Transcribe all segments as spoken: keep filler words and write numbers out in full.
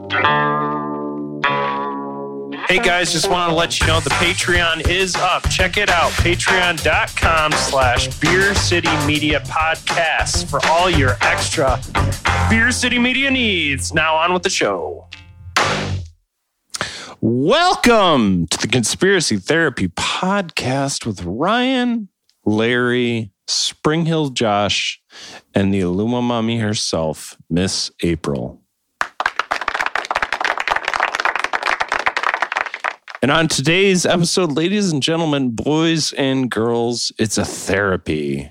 Hey guys, just want to let you know the Patreon is up. Check it out. Patreon.com slash Beer City Media Podcasts for all your extra Beer City Media needs. Now on with the show. Welcome to the Conspiracy Therapy Podcast with Ryan, Larry, Springhill Josh, and the Illumamami herself, Miss April. And on today's episode, ladies and gentlemen, boys and girls, it's a therapy.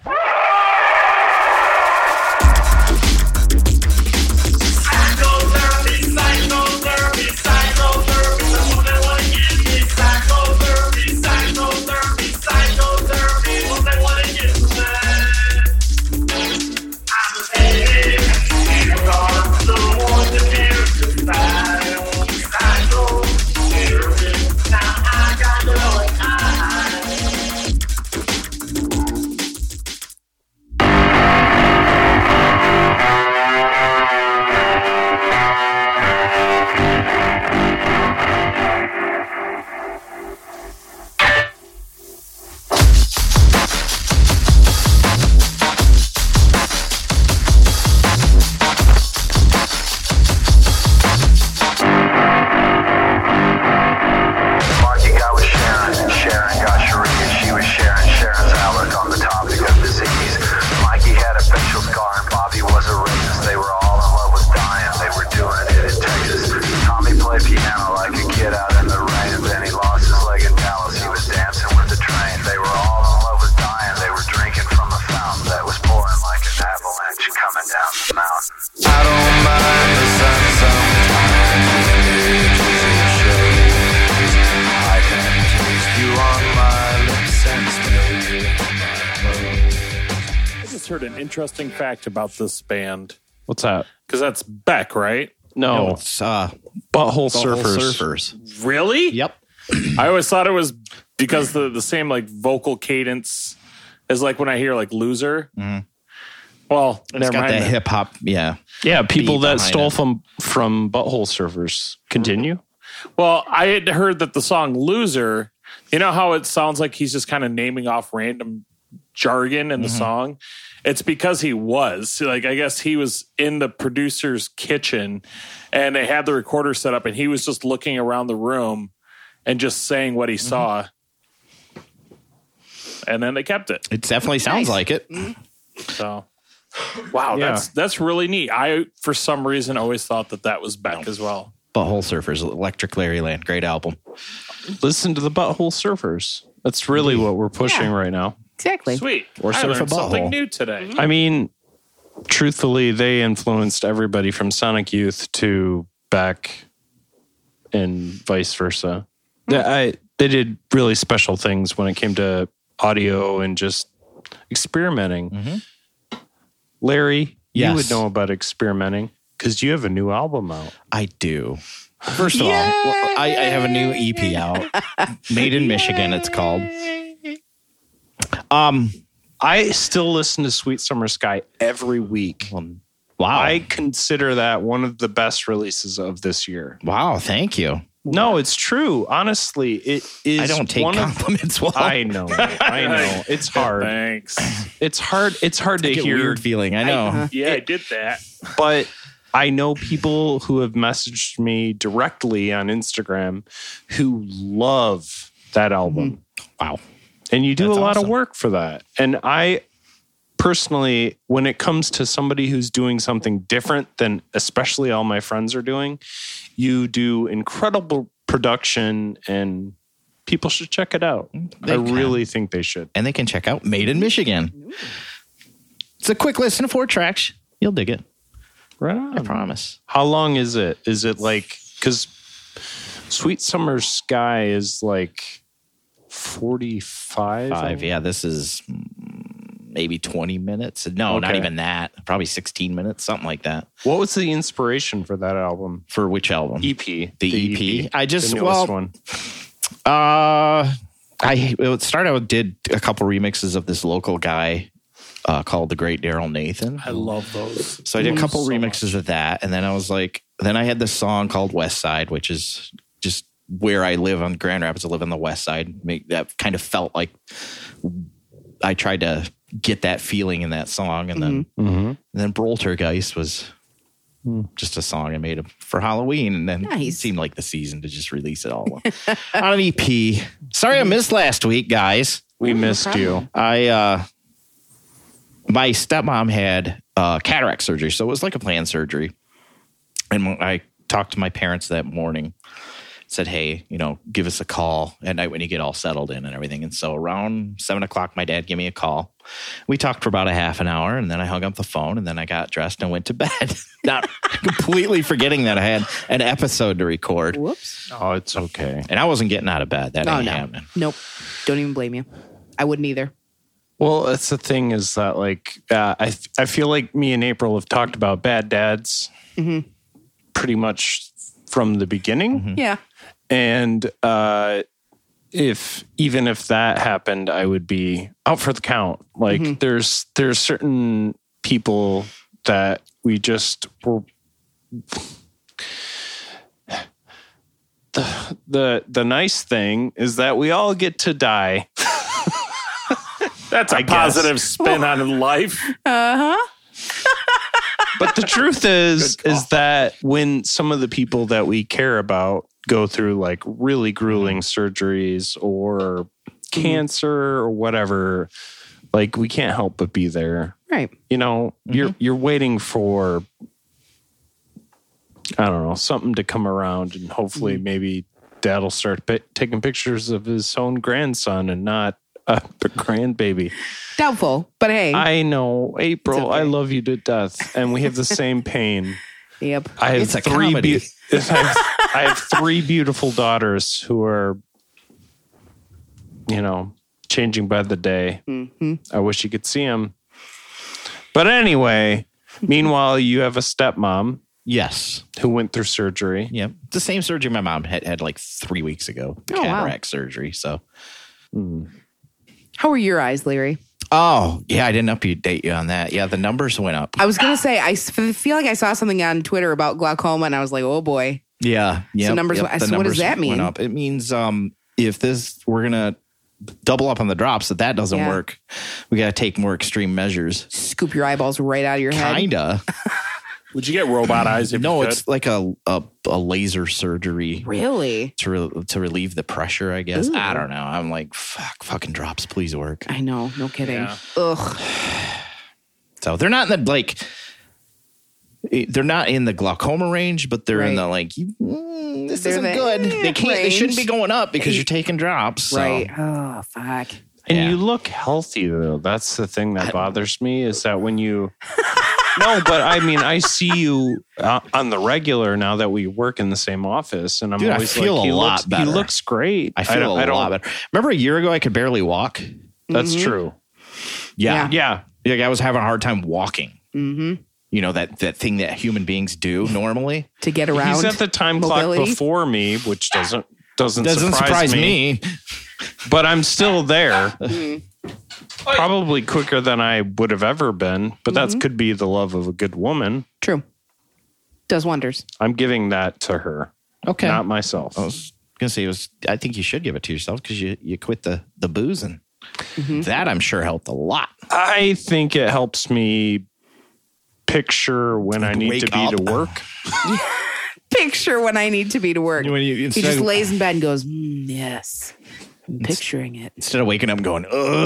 Interesting fact about this band. What's that? Because that's Beck, right? No, no it's uh, Butthole, Butthole Surfers. Surfers. Really? Yep. I always thought it was because the the same like vocal cadence as like when I hear like Loser. Mm-hmm. Well, it's never got mind that that. hip hop. Yeah, yeah. People that stole it. from from Butthole Surfers. Continue. Well, I had heard that the song Loser. You know how it sounds like he's just kind of naming off random jargon in the mm-hmm. song. It's because he was like, I guess he was in the producer's kitchen and they had the recorder set up and he was just looking around the room and just saying what he mm-hmm. saw. And then they kept it. It definitely sounds nice. like it. So, wow, yeah. that's that's really neat. I, for some reason, always thought that that was Beck as well. Butthole Surfers, Electric Larryland, great album. Listen to the Butthole Surfers. That's really mm-hmm. what we're pushing yeah. right now. Exactly. Sweet. Or I surf learned a something butthole. new today. I mean, truthfully, they influenced everybody from Sonic Youth to Beck and vice versa. Mm. They, I, they did really special things when it came to audio and just experimenting. Mm-hmm. Larry, yes. you would know about experimenting because you have a new album out. I do. First of all, I, I have a new E P out. Made in Michigan, it's called. Um, I still listen to Sweet Summer Sky every week. Wow. I consider that one of the best releases of this year. Wow, thank you. No, it's true. Honestly, it is. I don't take one compliments of, well. I know. I know. It's hard. Thanks. It's hard. It's hard to I get hear. Weird feeling. I know. I, yeah, I did that. But I know people who have messaged me directly on Instagram who love that album. Wow. And you do That's a lot awesome. of work for that. And I personally, when it comes to somebody who's doing something different than especially all my friends are doing, you do incredible production and people should check it out. They I can. really think they should. And they can check out Made in Michigan. It's a quick listen of four tracks. You'll dig it. Right on. I promise. How long is it? Is it like, because Sweet Summer Sky is like forty-five? Five. Yeah, this is maybe twenty minutes. No, not Okay. even that. Probably sixteen minutes, something like that. What was the inspiration for that album? For which album? E P. The E P. I just, the newest well, one. Uh, I it started. I did a couple remixes of this local guy uh, called the Great Daryl Nathan. I love those. So I did a couple so remixes much. of that, and then I was like, then I had this song called West Side, which is just where I live on Grand Rapids. I live on the West Side. Make that kind of felt like I tried to get that feeling in that song. And then, Mm-hmm. and then Broltergeist was just a song I made for Halloween. And then Nice. it seemed like the season to just release it all on an E P. Sorry I missed last week, guys. We no missed problem. you. I, uh, my stepmom had uh, cataract surgery. So it was like a planned surgery. And when I talked to my parents that morning, said, hey, you know, give us a call at night when you get all settled in and everything. And so around seven o'clock, my dad gave me a call. We talked for about a half an hour, and then I hung up the phone, and then I got dressed and went to bed. Not completely forgetting that I had an episode to record. Whoops. Oh, it's okay. And I wasn't getting out of bed. That Oh, ain't no. happening. Nope. Don't even blame you. I wouldn't either. Well, that's the thing is that like uh, I I feel like me and April have talked about bad dads Mm-hmm. pretty much from the beginning. Mm-hmm. Yeah. And uh, if even if that happened, I would be out for the count. Like Mm-hmm. there's there's certain people that we just were. The the the nice thing is that we all get to die. That's a I guess. positive spin on life. Uh-huh. But the truth is, Good call. is that when some of the people that we care about go through like really grueling surgeries or cancer or whatever, like we can't help but be there. Right. You know, you're you're waiting for, I don't know, something to come around, and hopefully maybe dad'll start pi taking pictures of his own grandson and not a grandbaby. Doubtful, but hey. I know, April, It's okay. I love you to death, and we have the same pain. yep. I have It's a three. comedy. Be- I, have, I have three beautiful daughters who are, you know, changing by the day. Mm-hmm. I wish you could see them. But anyway, meanwhile, you have a stepmom Yes. who went through surgery. Yep. The same surgery my mom had had like three weeks ago. Oh, wow. Cataract surgery. So. How are your eyes, Larry? Oh, yeah. I didn't update you on that. Yeah. The numbers went up. I was going to say, I s- feel like I saw something on Twitter about glaucoma, and I was like, oh boy. Yeah. Yeah. numbers went- so what does that mean? Up. It means um, if this, we're going to double up on the drops, if that doesn't Yeah. work, we got to take more extreme measures. Scoop your eyeballs right out of your head. Kinda. Would you get robot eyes if No, you could? it's like a, a, a laser surgery Really? to re- to relieve the pressure, I guess. Ooh. I don't know. I'm like, fuck, fucking drops, please work. I know. No kidding. Yeah. Ugh. So they're not in the like, they're not in the glaucoma range, but they're in Right. the like, mm, this They're isn't the, good. eh, They can't. They shouldn't be range. going up because you're taking drops. So. Right. Oh, fuck. And Yeah. you look healthy, though. That's the thing that bothers me is that when you. No, but I mean, I see you uh, on the regular now that we work in the same office, and I'm Dude, I always feel like, a he lot looks, better. He looks great. I feel don't- a I don't- lot better. Remember a year ago, I could barely walk. That's Mm-hmm. true. Yeah. Yeah. Like I was having a hard time walking. Mm-hmm. You know, that, that thing that human beings do normally. To get around. He's at the time mobility. clock before me, which doesn't doesn't, Doesn't surprise, surprise me, me. But I'm still there. Mm-hmm. Probably quicker than I would have ever been. But Mm-hmm. that could be the love of a good woman. True. Does wonders. I'm giving that to her, Okay. not myself. I was gonna say it was. I think you should give it to yourself because you you quit the the boozing. Mm-hmm. That I'm sure helped a lot. I think it helps me picture when I need Wake to be up. to work. Picture when I need to be to work. When you- he instead just of- lays in bed and goes, mm, yes. I'm picturing it. Instead of waking up and going,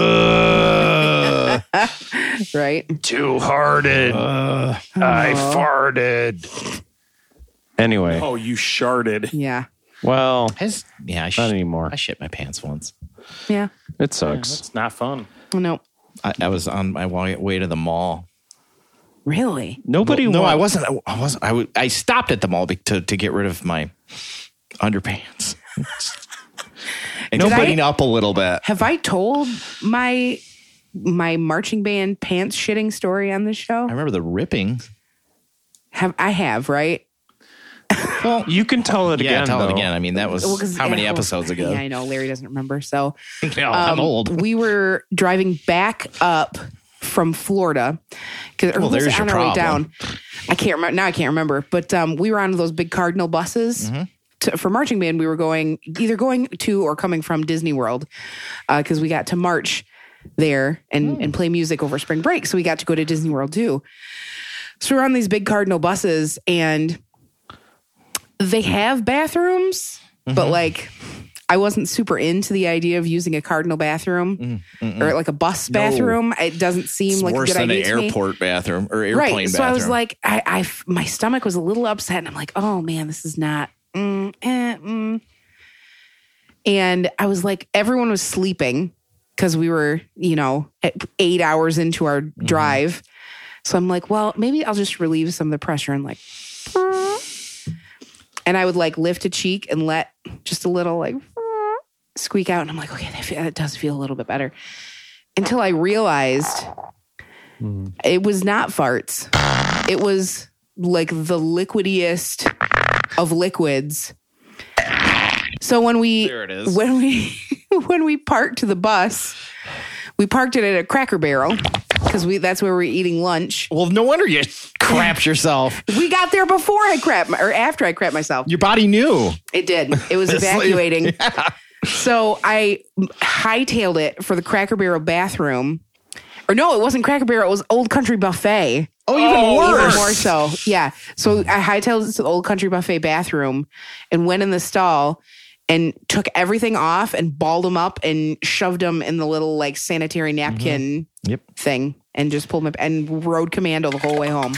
ugh, Right? Two-hearted. uh, I farted. Anyway, Oh, you sharded. Yeah. well, has, yeah, I, sh- not anymore. I shit my pants once. Yeah. It sucks. It's not fun. Oh, no. I, I was on my way way to the mall. Really? Nobody. no, wa- I wasn't. I, I wasn't. I, w- I stopped at the mall be- to to get rid of my underpants and Did clean I- up a little bit. Have I told my my marching band pants shitting story on this show? I remember the ripping. Have I have, right? Well, you can tell it Yeah, again. tell it though. again. I mean, that was Well, 'cause- how many yeah, well, episodes ago? Yeah, I know. Larry doesn't remember. So Yeah, I'm um, old. we were driving back up from Florida. Cause, or Well, was there's it on your our way problem. down? I can't remember. Now I can't remember. But um, we were on those big Cardinal buses. Mm-hmm. To, for marching band, we were going either going to or coming from Disney World because uh, we got to march there and, Mm. and play music over spring break. So we got to go to Disney World too. So we're on these big Cardinal buses and they have bathrooms, Mm-hmm. but like I wasn't super into the idea of using a Cardinal bathroom Mm, or like a bus bathroom. It doesn't seem It's like a worse good than an idea to me. airport bathroom or airplane Right. bathroom. So I was like, I, I, my stomach was a little upset, and I'm like, oh man, this is not. Mm, eh, mm. And I was like, everyone was sleeping because we were, you know, at eight hours into our Mm-hmm. drive. So I'm like, well, maybe I'll just relieve some of the pressure and like, and I would like lift a cheek and let just a little like squeak out, and I'm like, okay, that, feel, that does feel a little bit better. Until I realized mm. it was not farts. It was like the liquidiest of liquids. So when we There it is. when we when we parked the bus, we parked it at a Cracker Barrel because we that's where we're eating lunch. Well, no wonder you crapped yourself. We got there before I crapped my, or after I crapped myself. Your body knew. It did. It was evacuating. Yeah. So I hightailed it for the Cracker Barrel bathroom. Or no, it wasn't Cracker Barrel. It was Old Country Buffet. Oh, even oh, worse. Even more so. Yeah. So I hightailed it to the Old Country Buffet bathroom and went in the stall and took everything off and balled them up and shoved them in the little like sanitary napkin mm-hmm. yep. thing and just pulled them up and rode commando the whole way home.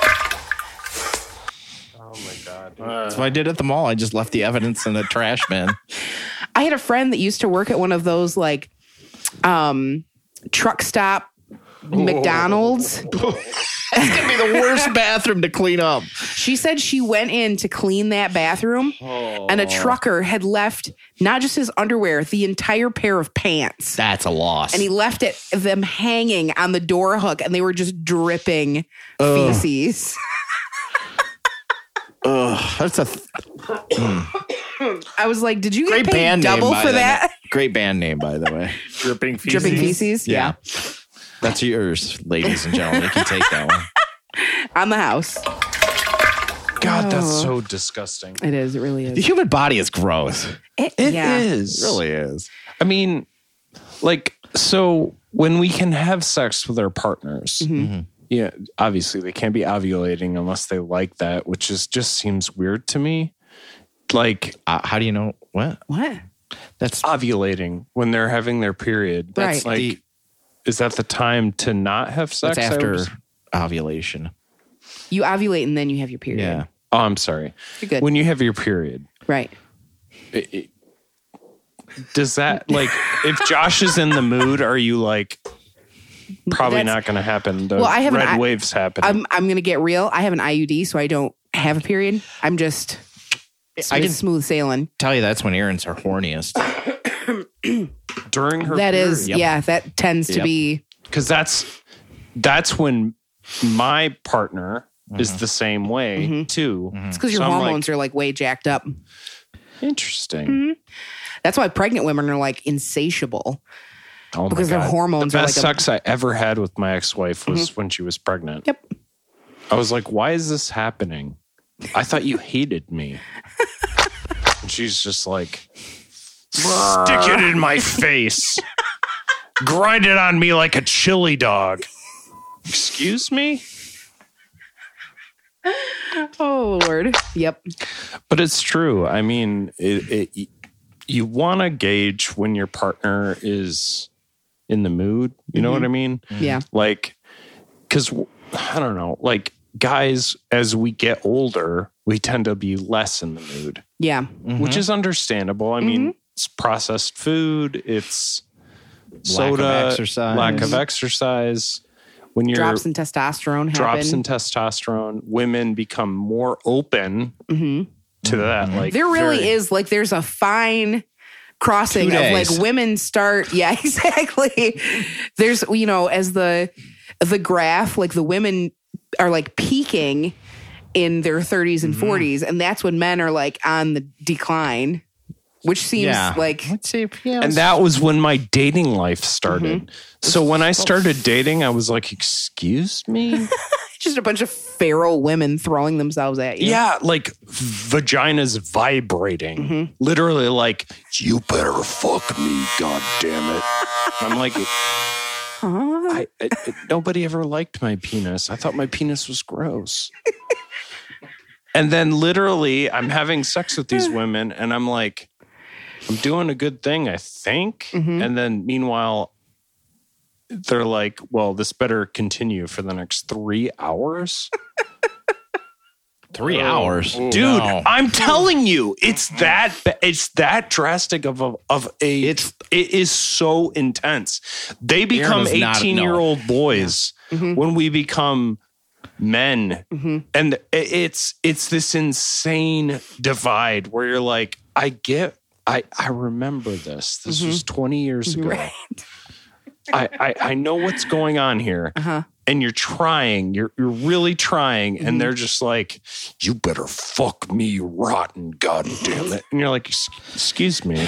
Oh my God. Uh, That's what I did at the mall. I just left the evidence in the trash bin. I had a friend that used to work at one of those like um, truck stop McDonald's. It's going to be the worst bathroom to clean up. She said she went in to clean that bathroom oh. and a trucker had left not just his underwear, the entire pair of pants. That's a loss. And he left it them hanging on the door hook and they were just dripping Ugh. feces. Ugh, that's a. Th- mm. I was like, "Did you Great get paid band double name, for that?" Great band name, by the way. Dripping feces. Dripping feces. Yeah. yeah. That's yours, ladies and gentlemen. You can take that one. On the house. God, that's oh. so disgusting. It is. It really is. The human body is gross. It, it yeah. is. It really is. I mean, like, so when we can have sex with our partners, mm-hmm. Mm-hmm. yeah, obviously they can't be ovulating unless they like that, which is just seems weird to me. Like, uh, how do you know what? What? That's ovulating when they're having their period. That's right. like, the, is that the time to not have sex? That's after was, ovulation. You ovulate and then you have your period. Yeah. Oh, I'm sorry. You're good. When you have your period. Right. It, it, does that, like, if Josh is in the mood, are you like, probably That's, not going to happen? The well, I have red an, waves happen. I'm, I'm going to get real. I have an I U D, so I don't have a period. I'm just I can smooth sailing. Tell you that's when Erin's her horniest. During her That period. is, Yep. yeah, that tends Yep. to be. Because that's, that's when my partner mm-hmm. is the same way, mm-hmm. too. Mm-hmm. It's because your so hormones like, are like way jacked up. Interesting. Mm-hmm. That's why pregnant women are like insatiable. Oh because my God. their hormones the are best like sex I ever had with my ex-wife was mm-hmm. when she was pregnant. Yep. I was like, why is this happening? I thought you hated me. And she's just like, stick it in my face. Grind it on me like a chili dog. Excuse me? Oh, Lord. Yep. But it's true. I mean, it, it, you want to gauge when your partner is in the mood. You know mm-hmm. what I mean? Yeah. Like, because, I don't know, like guys, as we get older, we tend to be less in the mood. Yeah. Mm-hmm. Which is understandable. I mm-hmm. mean, it's processed food. It's soda. Lack of exercise. Lack of exercise. When you're drops in testosterone happen. Drops in testosterone. Women become more open mm-hmm. to that. Mm-hmm. Like there really very, is like there's a fine crossing of like women start. Yeah, exactly. There's, you know, as the the graph, like the women are like peaking in their thirties and mm-hmm. forties, and that's when men are like on the decline. which seems Yeah. like Let's see. If, yeah, And that was when my dating life started. So when I started dating, I was like, excuse me? just a bunch of feral women throwing themselves at you. Yeah, like vaginas vibrating. Literally like, you better fuck me, god damn it. I'm like, I, I, nobody ever liked my penis. I thought my penis was gross. And then literally I'm having sex with these women and I'm like, I'm doing a good thing, I think. Mm-hmm. And then meanwhile, they're like, well, this better continue for the next three hours. three hours. Dude, No. I'm telling you, it's that ba- it's that drastic of a of a It's- it is so intense. They become is not- eighteen year old boys when we become men, and it- it's it's this insane divide where you're like, I get, I I remember this. This was twenty years ago. Right. I, I I know what's going on here. Uh-huh. And you're trying, you're you're really trying, and they're just like, you better fuck me rotten, god damn it. And you're like, "Ex- excuse me,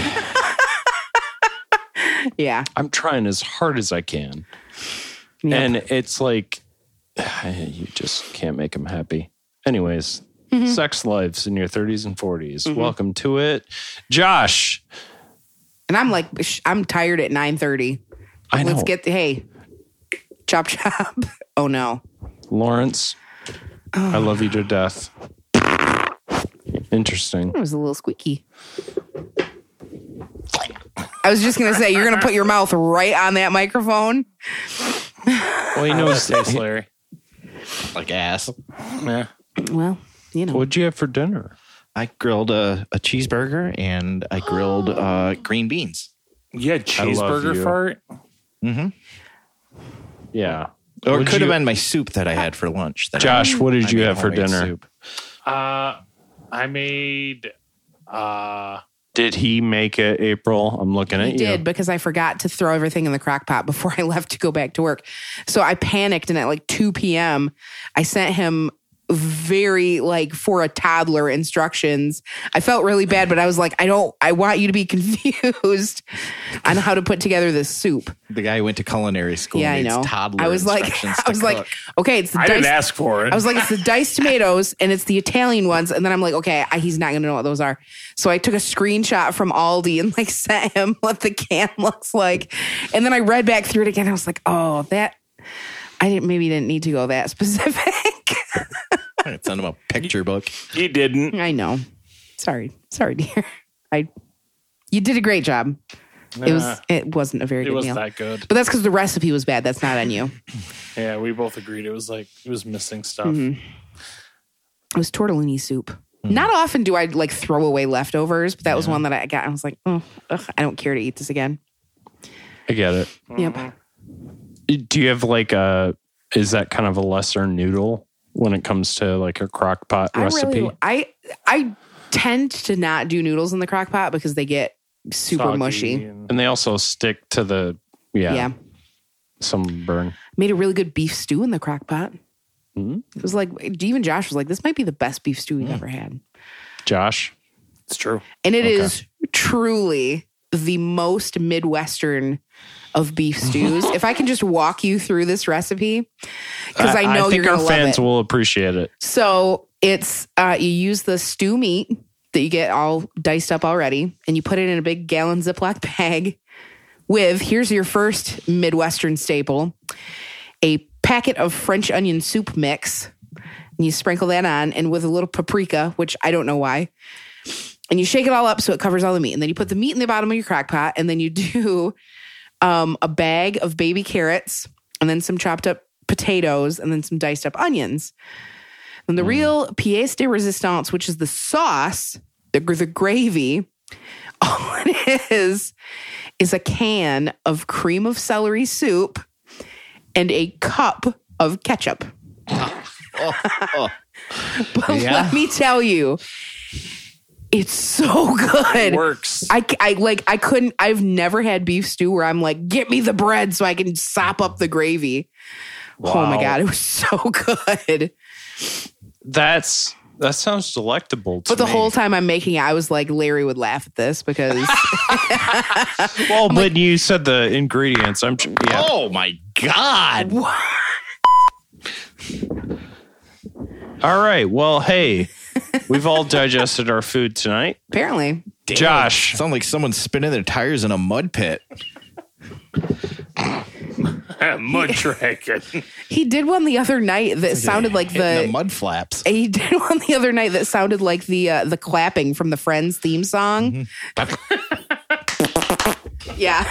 Yeah. I'm trying as hard as I can. Yep. And it's like, you just can't make them happy. Anyways, sex lives in your thirties and forties. Welcome to it. Josh, And I'm like, sh- I'm tired at nine thirty. I know. Let's get, the, hey, chop chop. Oh no. Lawrence, I love you to death. Interesting. It was a little squeaky. I was just going to say, you're going to put your mouth right on that microphone. Well, he knows. Taste Larry. Like ass. Yeah. Well, you know. What'd you have for dinner? I grilled a, a cheeseburger and I grilled uh, green beans. You had I love cheeseburger you. fart? Yeah. Or it What'd could have you- been my soup that I had for lunch. That Josh, I, what did I you made have for homemade dinner? soup. Uh, I made... Uh, Did he make it, April? I'm looking at I you. did because I forgot to throw everything in the crock pot before I left to go back to work. So I panicked, and at like two p.m., I sent him very like for a toddler instructions. I felt really bad, but I was like, I don't, I want you to be confused on how to put together this soup. The guy who went to culinary school. Yeah, I needs know. Toddler I was like, instructions I to was like, cook. okay, it's the I diced, didn't ask for it. I was like, it's the diced tomatoes and it's the Italian ones. And then I'm like, okay, I, he's not going to know what those are. So I took a screenshot from Aldi and like sent him what the can looks like. And then I read back through it again. I was like, oh, that, I didn't, maybe didn't need to go that specific. I could send him a picture book. He didn't. I know. Sorry. Sorry, dear. I, you did a great job. It was, Nah, it wasn't a very it good wasn't meal. that good. But that's because the recipe was bad. That's not on you. Yeah, we both agreed. It was like, it was missing stuff. Mm-hmm. It was tortellini soup. Not often do I like throw away leftovers, but that was one that I got. I was like, oh, ugh, I don't care to eat this again. I get it. Yep. Do you have like a, is that kind of a lesser noodle when it comes to like a crock pot I recipe? really, I, I tend to not do noodles in the crock pot because they get super Soggy mushy. and- And they also stick to the, yeah, Yeah. some burn. Made a really good beef stew in the crock pot. It was like, even Josh was like, this might be the best beef stew we've ever had. Josh? It's true. And it is truly the most Midwestern of beef stews. If I can just walk you through this recipe, because I, know think you're our going to love fans it. will appreciate it. So it's, uh, you use the stew meat that you get all diced up already, and you put it in a big gallon Ziploc bag with, here's your first Midwestern staple, a packet of French onion soup mix. And you sprinkle that on, and with a little paprika, which I don't know why. And you shake it all up so it covers all the meat. And then you put the meat in the bottom of your crock pot, and then you do um, a bag of baby carrots, and then some chopped up potatoes, and then some diced up onions. And the real pièce de résistance, which is the sauce, the, the gravy, all it is is a can of cream of celery soup and a cup of ketchup. But Yeah. let me tell you, it's so good. It works. I, I like I couldn't I've never had beef stew where I'm like, get me the bread so I can sop up the gravy. Oh my Wow. God, it was so good. That's That sounds delectable to But the me. whole time I'm making it, I was like, Larry would laugh at this because Well, when like, you said the ingredients, I'm yeah. Oh my God. All right. Well, hey, we've all digested our food tonight. Apparently. Damn, Josh. Sounds like someone's spinning their tires in a mud pit. Mud dragon. He did one the other night that sounded like Hitting the, the mud flaps. he did one the other night that sounded like the uh, the clapping from the Friends theme song. Mm-hmm. Yeah.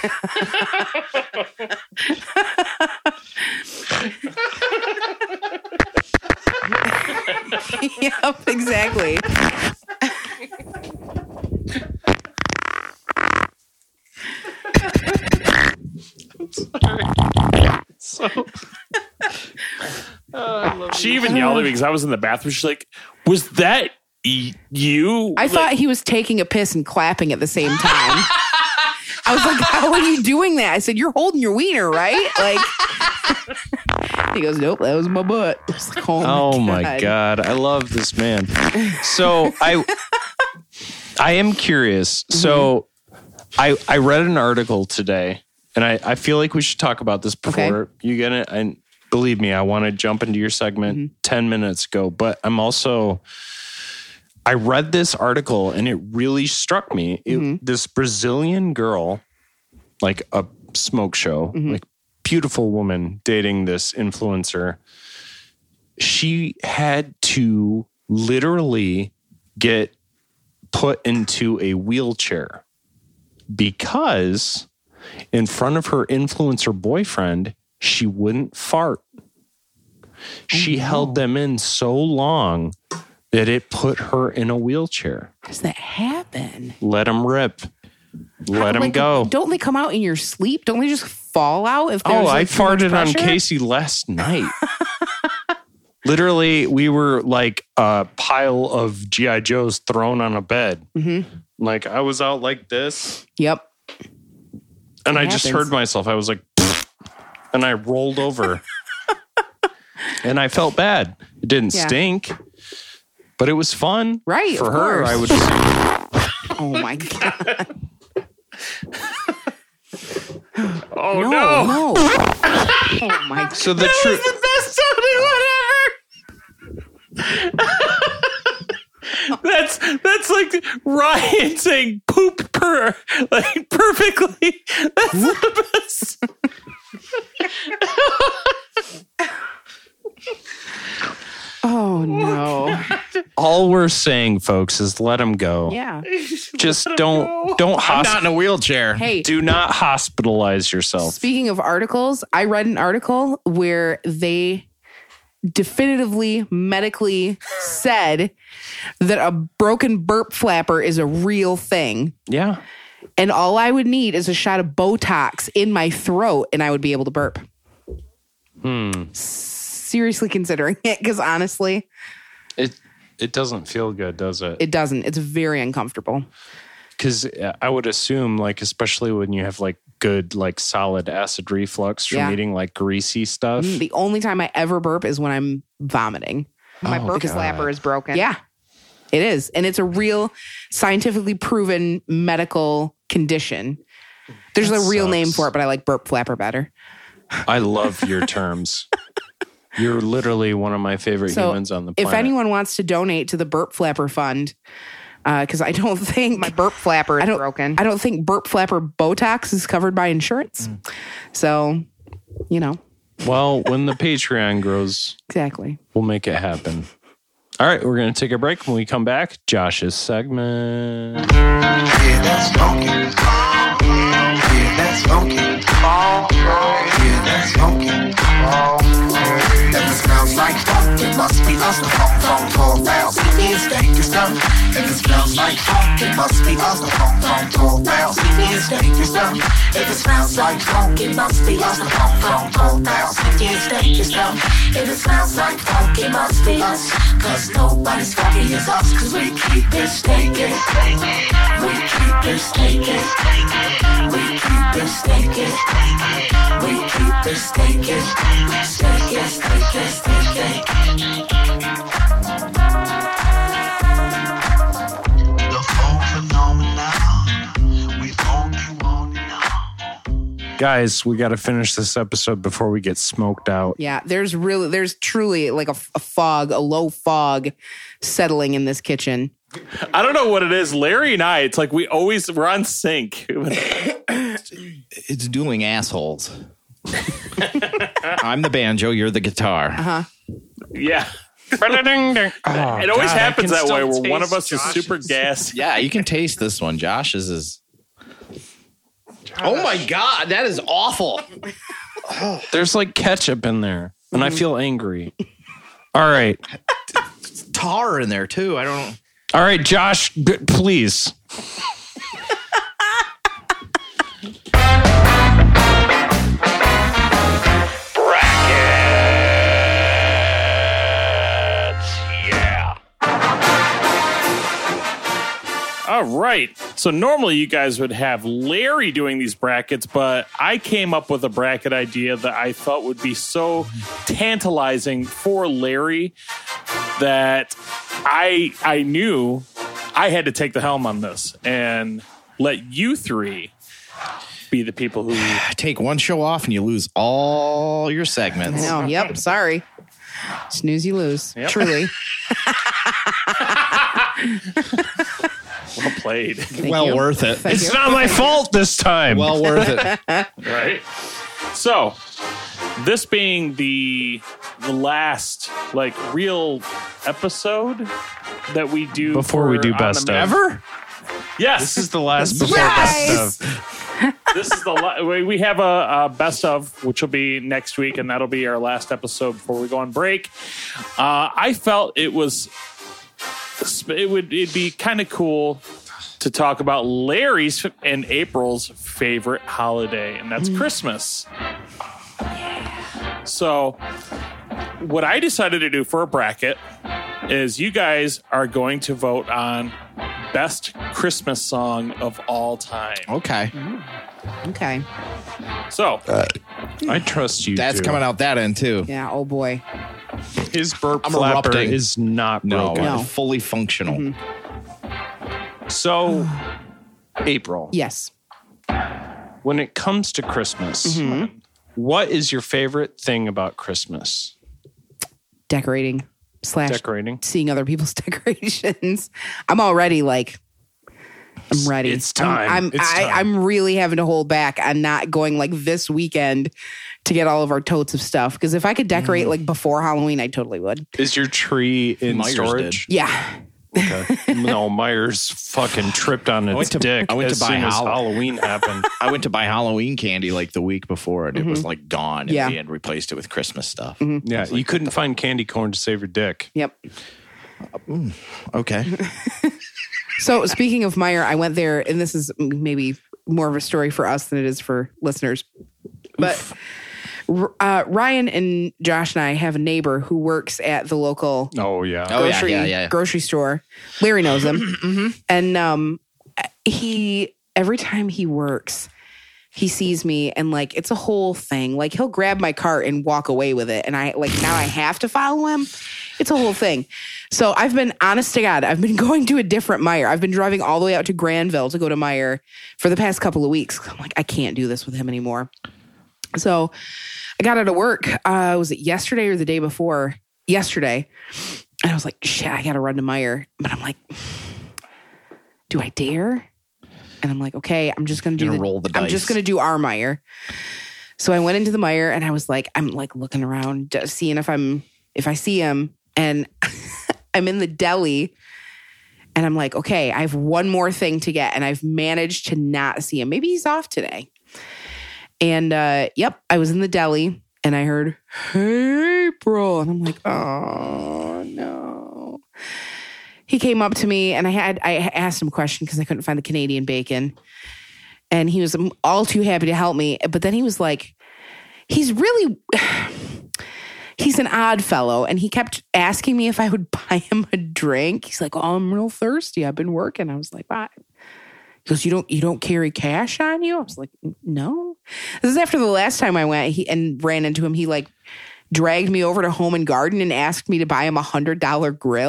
Yep, exactly. So, oh, She even yelled at me because I was in the bathroom. She's like, "Was that y- you?" I like, thought he was taking a piss and clapping at the same time. I was like, how are you doing that? I said, you're holding your wiener, right? Like, he goes, nope, that was my butt. I was like, oh, my, oh God. my God. I love this man. So I, I am curious. Mm-hmm. So I, I read an article today and I, I feel like we should talk about this before okay. you get it. And believe me, I want to jump into your segment mm-hmm. ten minutes ago, but I'm also, I read this article and it really struck me. It, mm-hmm. This Brazilian girl, like a smoke show, mm-hmm. like beautiful woman dating this influencer. She had to literally get put into a wheelchair because in front of her influencer boyfriend, she wouldn't fart. She oh, no. held them in so long that it put her in a wheelchair. How does that happen? Let them rip. Let them like, go. Don't they come out in your sleep? Don't they just fall out? If oh, like I farted on Casey last night. Literally, we were like a pile of G I. Joes thrown on a bed. Mm-hmm. Like I was out like this. Yep. And it I happens. just heard myself. I was like, and I rolled over. And I felt bad. It didn't yeah. stink. But it was fun. Right. For of her, course. I would just. Oh my God. Oh no. No. no. Oh my God. So the that truth. was the best sounding one ever. That's that's like Ryan saying poop per like perfectly. That's the best. Oh no. All we're saying, folks, is let him go. Yeah. Just don't go. don't hosp- I'm not in a wheelchair. Hey. Do not hospitalize yourself. Speaking of articles, I read an article where they definitively medically said that a broken burp flapper is a real thing. Yeah. And all I would need is a shot of Botox in my throat and I would be able to burp. Hmm. Seriously considering it, because honestly, it it doesn't feel good, does it? It doesn't. It's very uncomfortable. Because I would assume, like, especially when you have like good, like, solid acid reflux from yeah. eating like greasy stuff. The only time I ever burp is when I'm vomiting. My oh, burp God. flapper is broken. Yeah, it is, and it's a real scientifically proven medical condition. There's that a real sucks. name for it, but I like burp flapper better. I love your terms. You're literally one of my favorite so humans on the planet. If anyone wants to donate to the Burp Flapper Fund, because uh, I don't think my burp flapper is broken. I don't think burp flapper Botox is covered by insurance. Mm. So, you know. Well, when the Patreon grows, exactly, we'll make it happen. All right, we're going to take a break. When we come back, Josh's segment. Yeah, that's funky. Yeah, that's funky. Yeah, that's funky. If it smells like funk, it must be us. The funk, funk, full bells. It's dangerous stuff. If it smells like funk, it must be us. The funk, funk, full bells. It's dangerous stuff. If it smells like funk, it must be us. The funk, funk, full bells. It's dangerous stuff. If it smells like funk, it must be us. Cause nobody's funky as us. Cause we keep it stinking. We keep it stinking. We keep it stinking. We keep it stinking. Stinking, stinking, stinking. Guys, we got to finish this episode before we get smoked out. Yeah, there's really, there's truly like a, a fog, a low fog settling in this kitchen. I don't know what it is. Larry and I, it's like we always, we're on sync. It's dueling assholes. I'm the banjo, you're the guitar. Uh-huh. Yeah. Oh, It always God, happens I can that way still where one of taste us is super gassy. Yeah, you can taste this one. Josh's is. Oh my God, that is awful. There's like ketchup in there, and I feel angry. All right. Tar in there too. I don't. All right, Josh, b- please. All right. So normally you guys would have Larry doing these brackets, but I came up with a bracket idea that I thought would be so tantalizing for Larry that I I knew I had to take the helm on this and let you three be the people who Take one show off and you lose all your segments. Oh, yep. Sorry. Snooze, you lose. Yep. Truly. well played. Well you. worth it. Thank It's you. not my fault this time. Well worth it. Right. So, this being the the last like real episode that we do Before we for do On best the of. Map. Ever? Yes, This is the last before Yes! best of. this is the la- we we have a, a best of, which will be next week, and that'll be our last episode before we go on break. Uh, I felt it was it would it'd be kind of cool to talk about Larry's and April's favorite holiday, and that's Christmas. So, what I decided to do for a bracket is you guys are going to vote on best Christmas song of all time. Okay. Okay. So, I trust you. That's too. coming out that end too. Yeah. Oh, boy. His burp I'm flapper erupting. is not No, broken. No. fully functional. So, April, Yes. when it comes to Christmas, what is your favorite thing about Christmas? Decorating slash Decorating? seeing other people's decorations. I'm already like, I'm ready. It's time. I'm, I'm, It's I, time. I'm really having to hold back on not going like this weekend to get all of our totes of stuff. Because if I could decorate like before Halloween, I totally would. Is your tree in Myers storage? Yeah. Okay. No, Myers fucking tripped on its went to- dick I went to as buy soon as Hall- Halloween happened. I went to buy Halloween candy like the week before, and it was like gone. And Yeah. they had replaced it with Christmas stuff. Yeah, you couldn't find candy corn to save your dick. Yep. Okay. So speaking of Meyer, I went there, and this is maybe more of a story for us than it is for listeners. But uh, Ryan and Josh and I have a neighbor who works at the local Oh, yeah. Oh, yeah, grocery yeah, yeah. grocery store. Larry knows him, and um, he every time he works, he sees me, and like it's a whole thing. Like he'll grab my cart and walk away with it, and I like now I have to follow him. It's a whole thing. So I've been, honest to God, I've been going to a different Meijer. I've been driving all the way out to Granville to go to Meijer for the past couple of weeks. I'm like, I can't do this with him anymore. So I got out of work. Uh, was it yesterday or the day before? Yesterday. And I was like, shit, I got to run to Meijer. But I'm like, do I dare? And I'm like, okay, I'm just going to do Gonna the, roll the I'm dice. just going to do our Meijer. So I went into the Meijer and I was like, I'm like looking around, just seeing if I'm, if I see him. And I'm in the deli and I'm like, okay, I have one more thing to get. And I've managed to not see him. Maybe he's off today. And uh, yep, I was in the deli and I heard, hey, April. And I'm like, oh, no. He came up to me and I had, I asked him a question because I couldn't find the Canadian bacon. And he was all too happy to help me. But then he was like, he's really... He's an odd fellow, and he kept asking me if I would buy him a drink. He's like, "Oh, I'm real thirsty. I've been working." I was like, "What?" He goes, "You don't, you don't carry cash on you?" I was like, "No." This is after the last time I went he, and ran into him. He like dragged me over to Home and Garden and asked me to buy him a hundred dollar grill.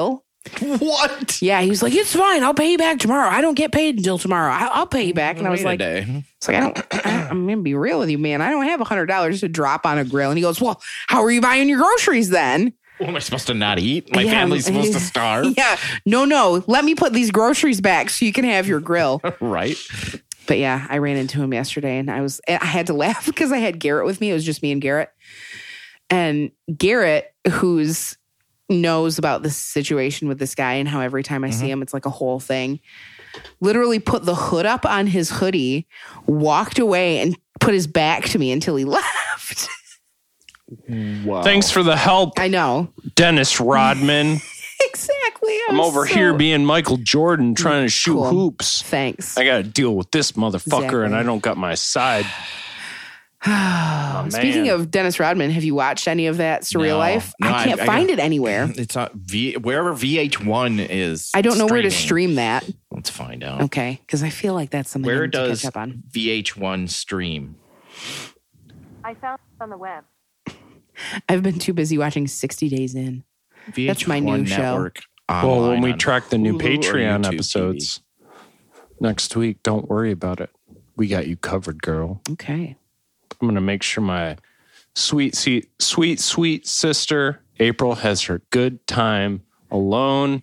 What? Yeah, he was like, it's fine. I'll pay you back tomorrow. I don't get paid until tomorrow. I- I'll pay you back. And I was Wait a like, day. it's like, I don't, I, I'm going to be real with you, man. I don't have one hundred dollars to drop on a grill. And he goes, well, how are you buying your groceries then? What, am I supposed to not eat? My Yeah, family's supposed to starve? Yeah. No, no. Let me put these groceries back so you can have your grill. Right? But yeah, I ran into him yesterday and I was, I had to laugh because I had Garrett with me. It was just me and Garrett. And Garrett, who's knows about this situation with this guy and how every time I mm-hmm. see him, it's like a whole thing, literally put the hood up on his hoodie, walked away and put his back to me until he left. Wow. Thanks for the help. I know. Dennis Rodman. Exactly. I'm over so... here being Michael Jordan trying to shoot cool. hoops. Thanks. I got to deal with this motherfucker exactly. and I don't got my side. Oh, Speaking of Dennis Rodman, have you watched any of that Surreal no, Life? No, I can't I, I find got, it anywhere. It's not v, wherever V H one is. I don't know streaming. where to stream that. Let's find out. Okay, because I feel like that's something where I need does to catch up on. V H one stream? I found it on the web. I've been too busy watching sixty Days In. V H one That's my new network show. Well, when we track the new Hulu Patreon episodes T V. Next week, don't worry about it. We got you covered, girl. Okay. I'm going to make sure my sweet, sweet, sweet, sweet sister, April, has her good time alone.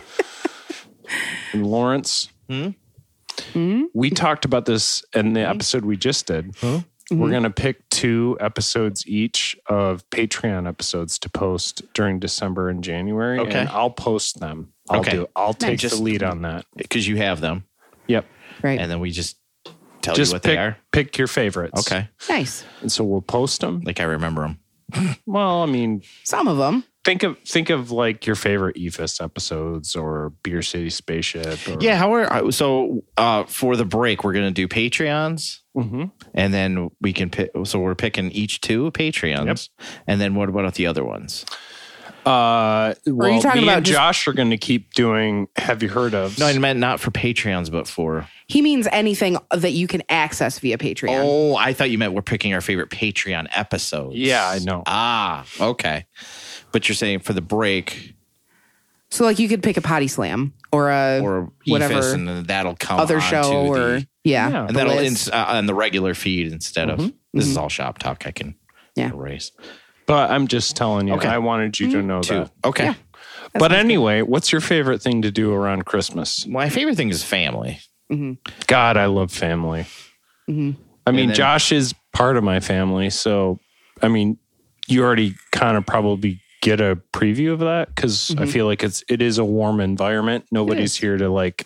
And Lawrence, hmm? Hmm? we talked about this in the episode we just did. Huh? Mm-hmm. We're going to pick two episodes each of Patreon episodes to post during December and January. Okay. And I'll post them. I'll okay. do. I'll take just, the lead on that. Because you have them. Yep. Right. And then we just tell just you what pick, they are. Pick your favorites. Okay. Nice. And so we'll post them. Like I remember them. Well, I mean, some of them. Think of think of like your favorite E F I S episodes or Beer City Spaceship. Or, yeah. How are so uh, for the break? We're gonna do Patreons, mm-hmm. and then we can pick. So we're picking each two Patreons, yep. and then what about the other ones? Uh, well, are you talking me about and just, Josh are going to keep doing Have You Heard Of? No, I meant not for Patreons, but for. He means anything that you can access via Patreon. Oh, I thought you meant we're picking our favorite Patreon episodes. Yeah, I know. Ah, okay. But you're saying for the break. So, like, you could pick a Potty Slam or a or whatever, E F I S, and then that'll come other show or the, yeah, yeah, and that'll in, uh, on the regular feed instead mm-hmm. of this mm-hmm. is all shop talk. I can yeah. erase. But I'm just telling you, okay. I wanted you to know Two. that. Okay. Yeah. But anyway, good. What's your favorite thing to do around Christmas? My favorite thing is family. Mm-hmm. God, I love family. Mm-hmm. I mean, then, Josh is part of my family. So, I mean, you already kind of probably get a preview of that because mm-hmm. I feel like it's it is a warm environment. Nobody's here to like,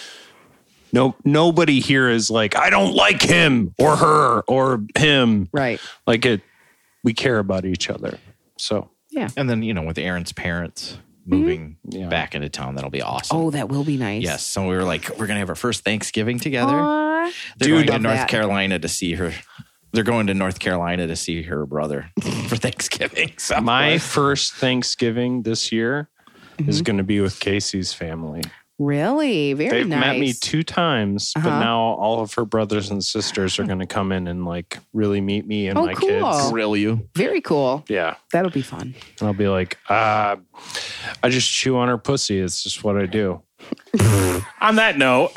no, nobody here is like, I don't like him or her or him. Right. Like it, we care about each other. So, yeah. And then, you know, with Aaron's parents moving mm-hmm. yeah. back into town, that'll be awesome. Oh, that will be nice. Yes. So we were like, we're going to have our first Thanksgiving together. Aww. They're Dude, going to North that. Carolina to see her. They're going to North Carolina to see her brother for Thanksgiving. So my first Thanksgiving this year mm-hmm. is going to be with Casey's family. Really? Very They've nice. met me two times, uh-huh. but now all of her brothers and sisters are going to come in and like really meet me and oh, my cool. kids. grill you. Very cool. Yeah. That'll be fun. And I'll be like, uh, I just chew on her pussy. It's just what I do. On that note,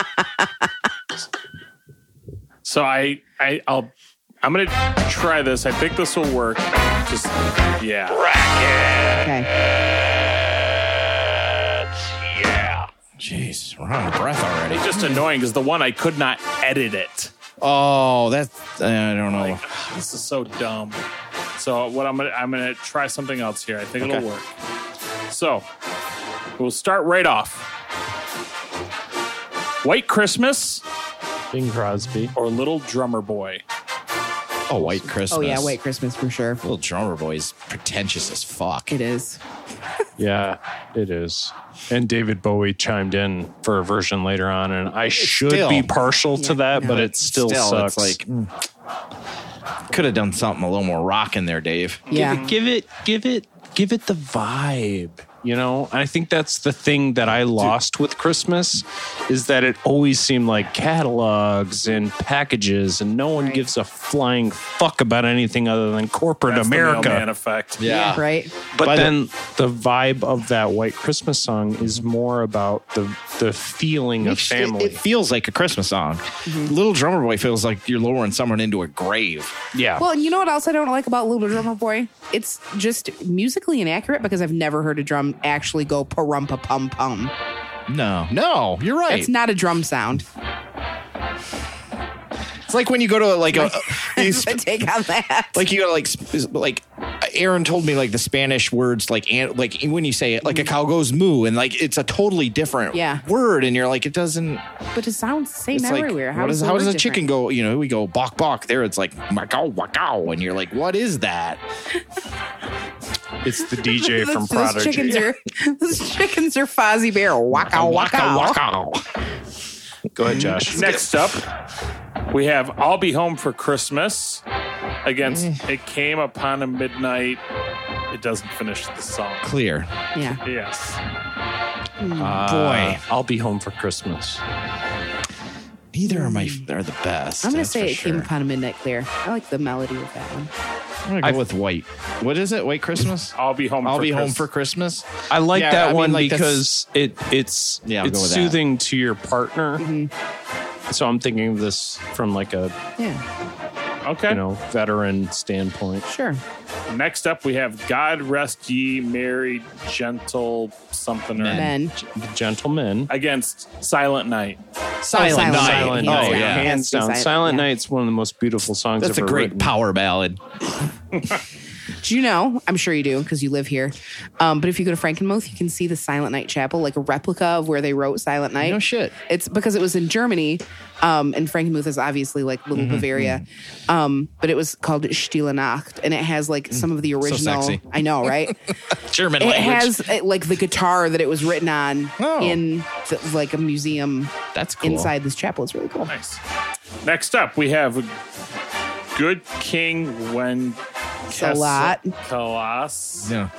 so I, I, I'll, I'm gonna try this. I think this will work. Just, yeah. Okay. Jeez, we're out of breath already. It's just annoying because the one I could not edit it. Oh, that's I don't know. Like, this is so dumb. So what I'm gonna I'm gonna try something else here. I think Okay. it'll work. So we'll start right off. White Christmas Bing Crosby. or Little Drummer Boy. Oh, White Christmas. Oh, yeah. White Christmas for sure. Little Drummer Boy is pretentious as fuck. It is. Yeah, it is. And David Bowie chimed in for a version later on, and I should still- be partial to Yeah, that, no. but it still, Still, sucks. it's like could have done something a little more rock in there, Dave. Yeah. Give it, give it, give it, give it the vibe. You know, I think that's the thing that I lost with Christmas is that it always seemed like catalogs and packages, and no one Right. gives a flying fuck about anything other than corporate That's the America. mailman effect. Yeah. Right. But By the- then the vibe of that White Christmas song is more about the the feeling of Makes- it- family. It, feels like a Christmas song. Mm-hmm. Little Drummer Boy feels like you're lowering someone into a grave. yeah. Well, and you know what else I don't like about Little Drummer Boy? It's just musically inaccurate because I've never heard a drum actually go pa-rum pa-pum pum. No, no, you're right. It's not a drum sound. It's like when you go to like a, That's my take on that. like you go to like sp- like Aaron told me like the Spanish words like an, like when you say it like a cow goes moo and like it's a totally different Yeah. word and you're like it doesn't. But it sounds the same It's like everywhere. what is the how does word a chicken different? go? You know we go bok bok there. It's like wackow wackow and you're like what is that? It's the D J from Those- those Prodigy. chickens are those chickens are Fozzie Bear. Waka waka. wackow. Go ahead, Josh. Next up, we have I'll Be Home for Christmas against It Came Upon a Midnight. It doesn't finish the song. Clear. Yeah. Yes. Uh, Boy. I'll be home for Christmas. Neither are my are the best. I'm gonna that's say for it came sure. upon a midnight clear. I like the melody of that one. I'm gonna go with white. What is it? White Christmas? I'll Be Home I'll for be home Christmas. for Christmas. I like Yeah, that I mean, one like, that's- because it it's Yeah, I'll it's go with that. soothing to your partner. Mm-hmm. So I'm thinking of this from like a Yeah. Okay. you know veteran standpoint. Sure. Next up, we have God Rest Ye Merry Gentle something or Men. Gentlemen. against Silent Night. Silent, Silent Night. Night. Silent Oh Night, yeah, Has hands to be down. Silent- Silent yeah. Night's one of the most beautiful songs that's a ever great written. power ballad. Do you know? I'm sure you do because you live here. Um, but if you go to Frankenmuth, you can see the Silent Night Chapel, like a replica of where they wrote Silent Night. No shit. It's because it was in Germany, um, and Frankenmuth is obviously like little Mm-hmm, Bavaria. Um, but it was called Stille Nacht, and it has like some of the original. sexy. I know, right? German It language. has uh, like the guitar that it was written on Oh. in the, like a museum That's cool. inside this chapel. It's really cool. Nice. Next up, we have Good King When Salat. Kalas Yeah.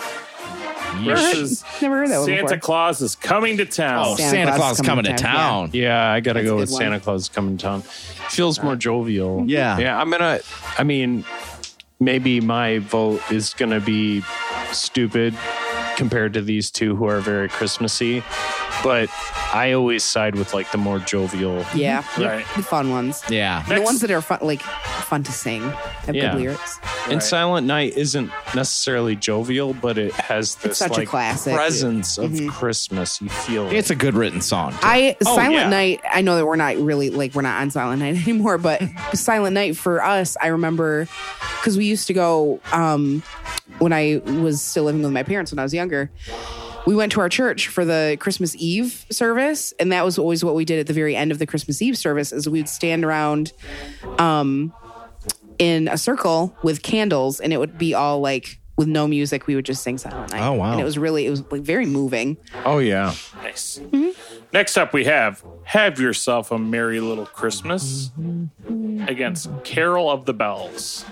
versus Never heard that one Santa before. Claus is Coming to Town. Oh, Santa, Claus is coming to town. Yeah, I gotta That's a go good with one. Santa Claus coming to town. Feels more jovial. Yeah. Yeah, I'm gonna I mean, maybe my vote is gonna be stupid compared to these two who are very Christmassy. But I always side with like the more jovial. Yeah, Right. the fun ones. Yeah. The Next- ones that are fun, like fun to sing, have Yeah. good lyrics. And Right. Silent Night isn't necessarily jovial, but it has this such a like classic. presence of Mhm. Christmas. You feel it. It's a good written song. too. I Oh, Silent yeah. Night. I know that we're not really like we're not on Silent Night anymore, but Silent Night for us, I remember because we used to go um, when I was still living with my parents when I was younger. We went to our church for the Christmas Eve service, and that was always what we did at the very end of the Christmas Eve service. Is we'd stand around, um, in a circle with candles, and it would be all like with no music. We would just sing Silent Night. Oh, wow. And it was really it was like very moving. Oh yeah. Nice. Mm-hmm. Next up, we have Have Yourself a Merry Little Christmas against Carol of the Bells.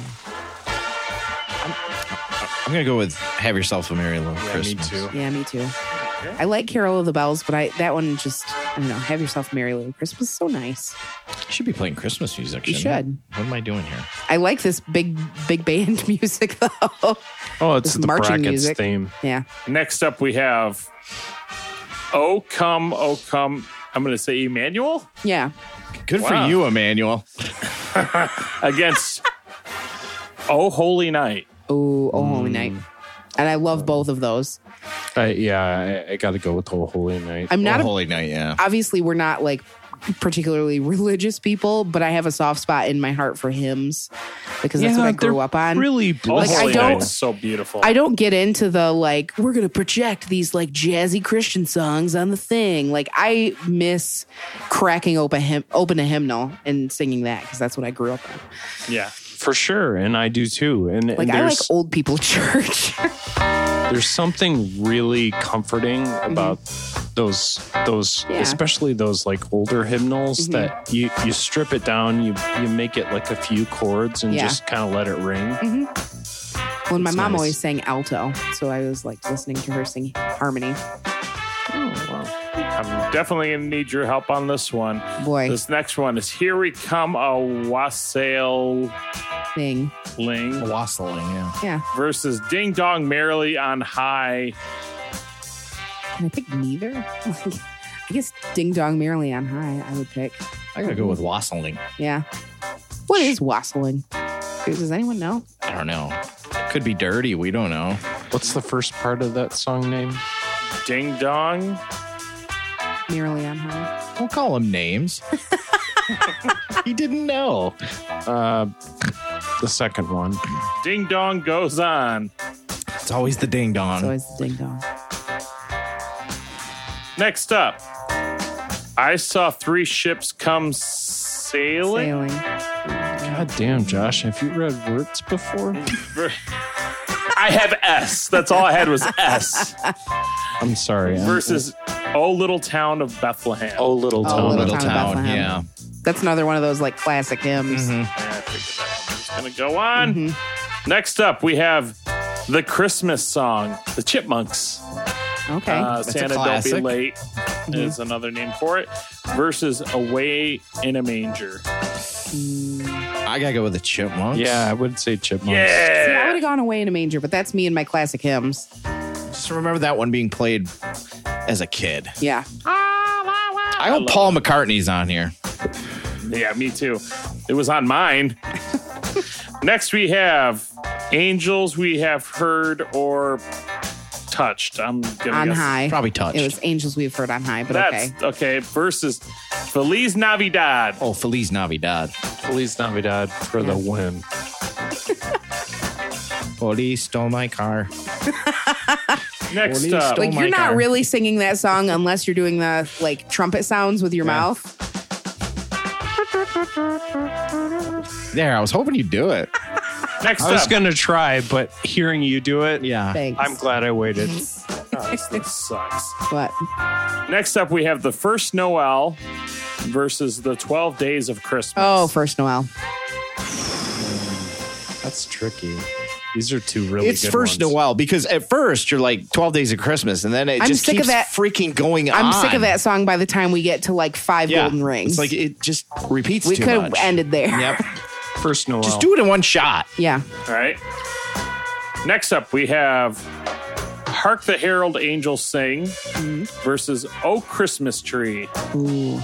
I'm gonna go with Have Yourself a Merry Little Yeah, me Christmas. too. Yeah, me too. I like Carol of the Bells, but I that one just I don't know. Have Yourself a Merry Little Christmas is so nice. You should be playing Christmas music. You shouldn't should. I? What am I doing here? I like this big big band music though. Oh, it's This the marching brackets music. theme. Yeah. Next up, we have Oh Come, Oh Come. I'm going to say Emmanuel Yeah. Good Wow. for you, Emmanuel. against Oh Holy Night. Oh, oh Holy Night. And I love both of those. Uh, yeah, I, I got to go with Oh Holy Night. I'm not oh, a, Holy Night, yeah. obviously we're not like particularly religious people, but I have a soft spot in my heart for hymns because that's what I grew they're up on. Really, Oh Like, I Holy don't- Night is so beautiful. I don't get into the like we're gonna project these like jazzy Christian songs on the thing. Like I miss cracking open hymn, open a hymnal and singing that because that's what I grew up on. yeah. for sure, and I do too. And, Like and I like there's old people church. there's something really comforting about those those Yeah. especially those like older hymnals that you you strip it down, you you make it like a few chords and Yeah. just kind of let it ring. Well, and my That's mom nice. always sang alto, so I was like listening to her sing harmony. Oh, wow. I'm definitely going to need your help on this one. Boy, This next one is Here We Come a Wassail thing. Ling Wassailing, yeah. Yeah. versus Ding Dong Merrily on High. Can I pick neither? Like, I guess Ding Dong Merrily on High, I would pick. I gotta go with wassailing. Yeah. What is wassailing? Does anyone know? I don't know. Could be dirty. We don't know. What's the first part of that song name? Ding Dong. Merrily on High. Don't call him names. He didn't know. Uh, the second one. Ding Dong Goes On. It's always the ding It's dong. always the Ding Dong. Next up, I Saw Three Ships Come Sailing. Sailing. God damn, Josh. Have you read words before? I have S. That's all I had was S. I'm sorry. I'm- Versus Oh Little Town of Bethlehem. Oh, Little Oh, Town. Little Little Town of town. Bethlehem. Yeah. That's another one of those like classic hymns. Yeah, I figured that one was going to go on. Mm-hmm. Next up, we have the Christmas song, The Chipmunks. Okay. Uh, That's a Santa Don't Be classic. Late is another name for it. Versus Away in a Manger. I gotta go with the chipmunks. Yeah, I would say Chipmunks. See, I would Yeah. have gone away in a manger, but that's me and my classic hymns. Just remember that one being played as a kid. Yeah. I hope Paul McCartney's on here. Yeah, me too. It was on mine. Next, we have Angels We Have Heard or Touched. I'm gonna On guess. High. Probably touched. It was Angels We've Heard on High, but okay. That's okay. Versus Feliz Navidad. Oh, Feliz Navidad. Feliz Navidad for the win. Police stole my car. Next Police up, stole Like my you're not car. really singing that song unless you're doing the like trumpet sounds with your Yeah. mouth. There, I was hoping you'd do it. next I was up. going to try, but hearing you do it, Yeah. Thanks. I'm glad I waited. Oh, this, this sucks. What? Next up, we have the First Noel versus the twelve Days of Christmas. Oh, First Noel. That's tricky. These are two really It's good first ones. Noel because at first you're like twelve Days of Christmas, and then it I'm just sick of keeps that- freaking going on. I'm sick of that song by the time we get to like five Yeah. golden rings. It's like it just repeats we too could much. have ended there. Yep. First Noel. Just do it in one shot. Yeah. All right. Next up, we have Hark the Herald Angels Sing versus Oh Christmas Tree. Ooh.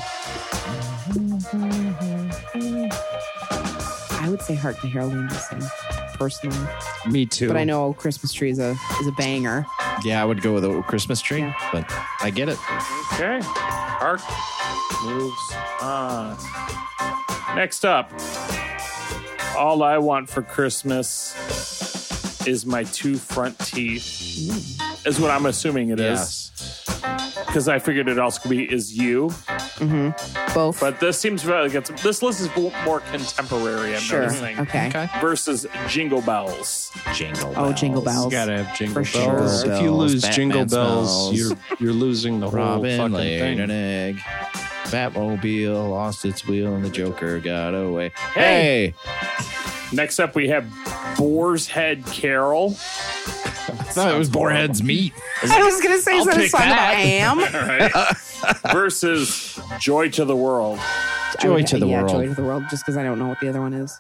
I would say Hark the Herald Angels Sing, personally. Me too. But I know Christmas Tree is a is a banger. Yeah, I would go with a Christmas tree, Yeah. but I get it. Okay. Hark moves on. Next up, All I Want for Christmas is My Two Front Teeth, is what I'm assuming it is. Because I figured it also could be Is You. Both. But this seems like it's, this list is more contemporary, I'm sure. noticing. Okay. Versus Jingle Bells. Jingle Oh, Jingle You Bells. gotta have jingle For bells. sure. If you Bells, lose Batman jingle bells, smells. you're you're losing the whole Robin fucking laid thing. an egg. Batmobile lost its wheel and the Joker got away. Hey. Hey! Next up, we have Boar's Head Carol. I thought it was Boarhead's meat. I was gonna say, is I'll that a pick song that. about ham? Right? Versus Joy to the World. Joy I would- to the yeah, world. Joy to the World, just because I don't know what the other one is.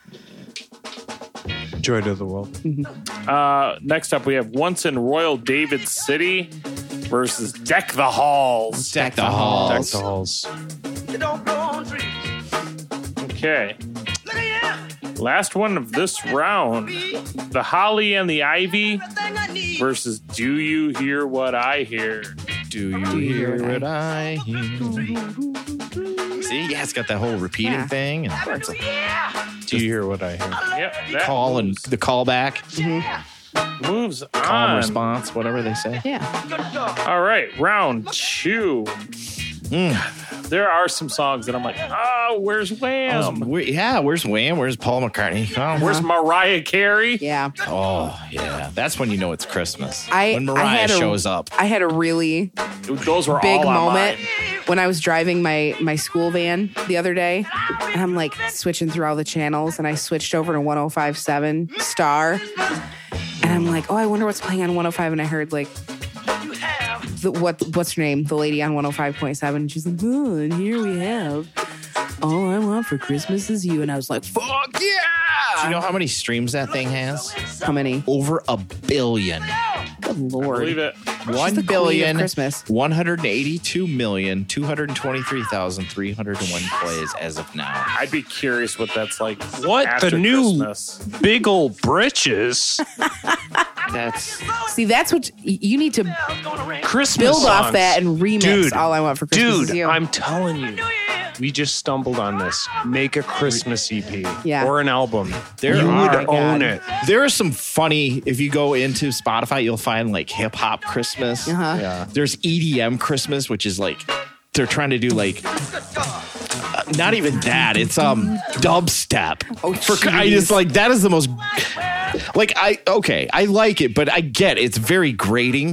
Joy to the world. Uh, next up, we have Once in Royal David City versus Deck the Halls. Deck the Deck halls. the halls. Okay. Last one of this round. The Holly and the Ivy versus Do You Hear What I Hear? Do you hear what I hear? See, yeah, it's got that whole repeating Yeah. thing and Do you hear what I hear? Yep. That call and moves, the callback, moves call on. and response, whatever they say. Yeah. All right, round two. There are some songs that I'm like, oh, where's Wham? Where- yeah, where's Wham? Where's Paul McCartney? Oh, Where's Mariah Carey? Yeah. oh, yeah. That's when you know it's Christmas. I- when I Mariah had a- shows up. I had a really Those were big all on moment mine. when I was driving my my school van the other day, and I'm like switching through all the channels, and I switched over to one oh five point seven Star, like, oh, I wonder what's playing on one oh five, and I heard like the, what what's her name, the lady on one oh five point seven. She's like, oh, and here we have All I Want for Christmas Is You, and I was like, fuck yeah! Do you know how many streams that thing has? How many? Over a billion. Good lord! Believe it. One the queen billion of Christmas. one hundred eighty-two million two hundred twenty-three thousand three hundred one plays as of now. I'd be curious what that's like. What? after The new Christmas. big old britches. That's See, that's what y- you need to Christmas build off songs. that and remix. Dude, All I Want for Christmas Dude, Is You. I'm telling you. We just stumbled on this. Make a Christmas E P Yeah. or an album. There you are- would Oh my own God. it. there are some funny. If you go into Spotify, you'll find like hip hop Christmas. Uh-huh. Yeah. There's E D M Christmas, which is like they're trying to do like uh, not even that. It's um dubstep. Oh, For I jeez. just like that is the most like I okay I like it, but I get it's very grating.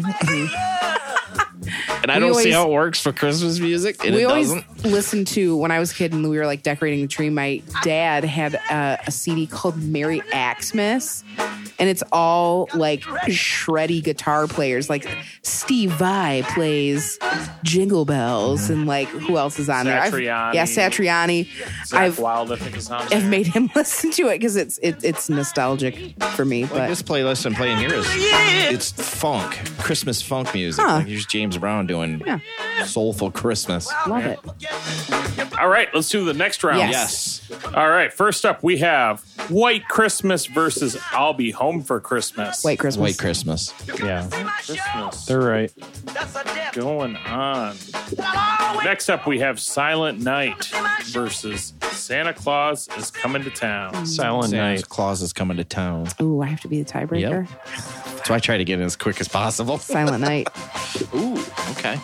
And I We don't see always- how it works for Christmas music. And we it always doesn't. listened to when I was a kid and we were like decorating the tree. My dad had a, a C D called Merry Xmas, and it's all like shreddy guitar players. Like Steve Vai plays Jingle Bells, and like who else is on there? I've- Satriani. Yeah, Satriani. Zach I've Wild, I think is on I've there. made him listen to it because it's it, it's nostalgic for me. Like But this playlist I'm playing here is it's funk, Christmas funk music. Huh. Like here's James Brown doing Yeah. soulful Christmas. love it. All right, let's do the next round. Yes. All right, first up we have White Christmas versus I'll Be Home for Christmas. White Christmas. White Christmas. Yeah. Christmas They're right. going on. Next up we have Silent Night versus Santa Claus is Coming to Town. Silent Santa Night. Claus is coming to town. Ooh, I have to be the tiebreaker. So I try to get in as quick as possible. Silent Night. Ooh, okay.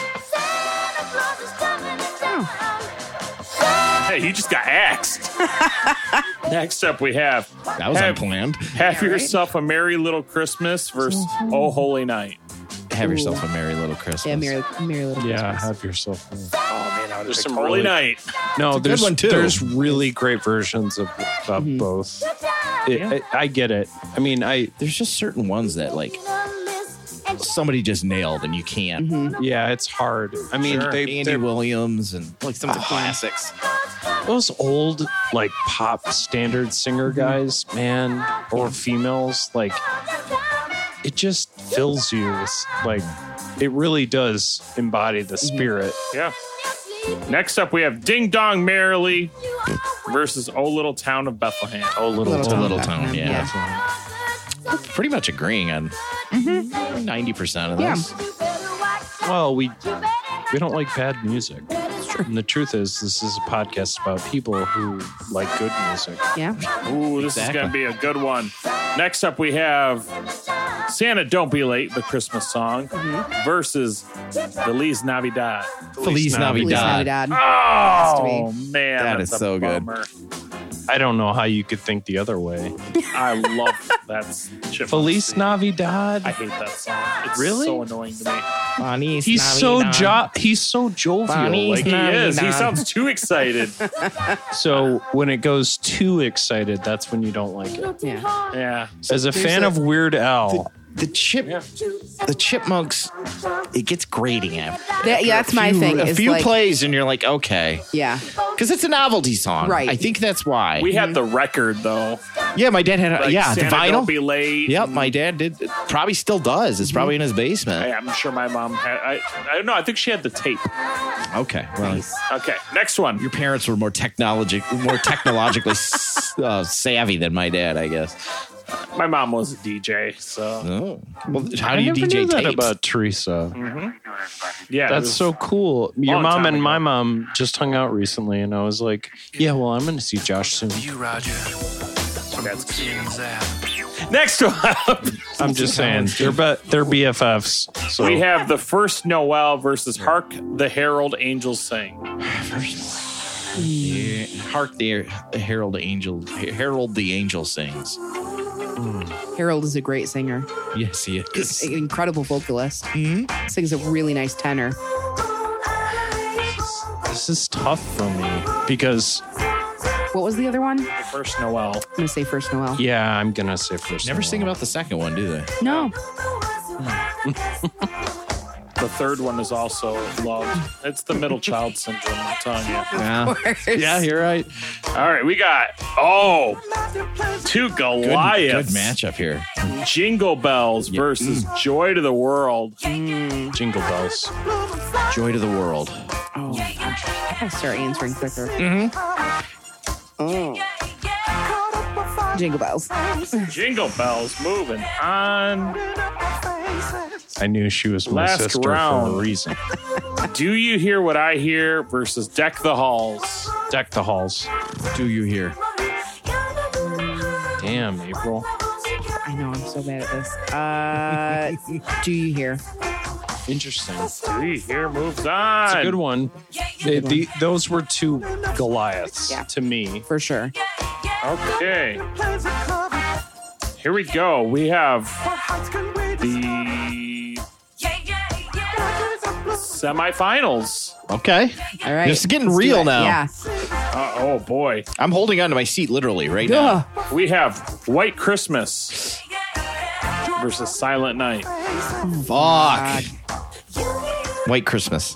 Hey, he just got axed. Next up we have That was have, unplanned. have Yourself a Merry Little Christmas versus Oh Holy Night. Have yourself a merry little Christmas. Yeah, Merry, Merry Little Yeah, Christmas. have yourself. Oh man, I would There's have some Holy really- Night. No, there's one, too. There's really great versions of, of both. It, I, I get it. I mean, I There's just certain ones that like somebody just nailed and you can't. yeah, it's hard. I mean, Sure. they Andy they're- Williams and like some of the classics. those old like pop standard singer guys, man, or females, like it just fills you with like it really does embody the spirit. Yeah. Next up we have Ding Dong Merrily versus Oh Little Town of Bethlehem. Oh, little, Little It's a town. little Bethlehem, town, yeah. Pretty much agreeing on ninety percent of Yeah. this. Well, we we don't like bad music. And the truth is, this is a podcast about people who like good music. Yeah. Ooh, this Exactly. is going to be a good one. Next up, we have Santa Don't Be Late, the Christmas song, versus Feliz Navidad. Feliz Navidad. Feliz Navidad. Navidad. Oh, to man. That that's is a so good. bummer. I don't know how you could think the other way. I love that. Chipmunk Feliz theme. Navidad. I hate that song. It's Really? so annoying to me. Feliz He's so Navidad. jo- he's so jovial. Feliz Like, He is. He Navidad. sounds too excited. so when it goes too excited, that's when you don't like it. Yeah. Yeah. As a fan a- of Weird Al, The chip, Yeah. the chipmunks, it gets grating after. That, yeah, that's my few- thing. A is few like, plays and you're like, okay, Yeah. because it's a novelty song, Right. I think that's why. We had the record, though. yeah, my dad had, a, Like, yeah, the Santa Don't vinyl. Be Late. Yep, and- my dad did. Probably still does. It's probably in his basement. I, I'm sure my mom had. I, I don't know. I think she had the tape. Okay, well, Okay, next one. your parents were more technologic, more technologically s- uh, savvy than my dad, I guess. My mom was a D J, so Oh, well, how I do you never D J knew that tapes? about Teresa. yeah, it That's was- so cool. Your long mom time and ago. my mom just hung out recently, and I was like, "Yeah, well, I'm going to see Josh soon." You, Roger. That's Kings out. Next one. I'm just saying, they're be- they're B F Fs. So We have the first Noel versus Hark the Herald Angels Sing. Yeah, hark the herald angel, herald the angel sings. Harold is a great singer. Yes, he He's is. an incredible vocalist. Mm-hmm. Sings a really nice tenor. this is tough for me because What was the other one? I'm First Noel. gonna say First Noel. Yeah, I'm gonna say first. Never Noel. sing about the second one, do they? No. The third one is also loved. It's the middle child syndrome, I'm telling you. Yeah, yeah, you're right. All right, we got, oh, two Good, Goliaths. good matchup here. Jingle Bells versus Joy to the World. Jingle bells. Joy to the world. Oh, I gotta start answering quicker. Oh. Jingle bells. Jingle Bells moving on. I knew she was my Last sister round. for a reason. Do You Hear What I Hear versus Deck the Halls. Deck the halls. Do you hear? Damn, April. I know, I'm so bad at this. Uh, do you hear? Interesting. Do You Hear moves on. It's a good one. They, the, those were two Goliaths Yeah. to me. For sure. Okay. Here we go. We have the semifinals. Okay. All right. This is getting let's do real it. now. Yeah. Uh, oh, boy. I'm holding on to my seat literally right now. Ugh. We have White Christmas versus Silent Night. Fuck. White Christmas.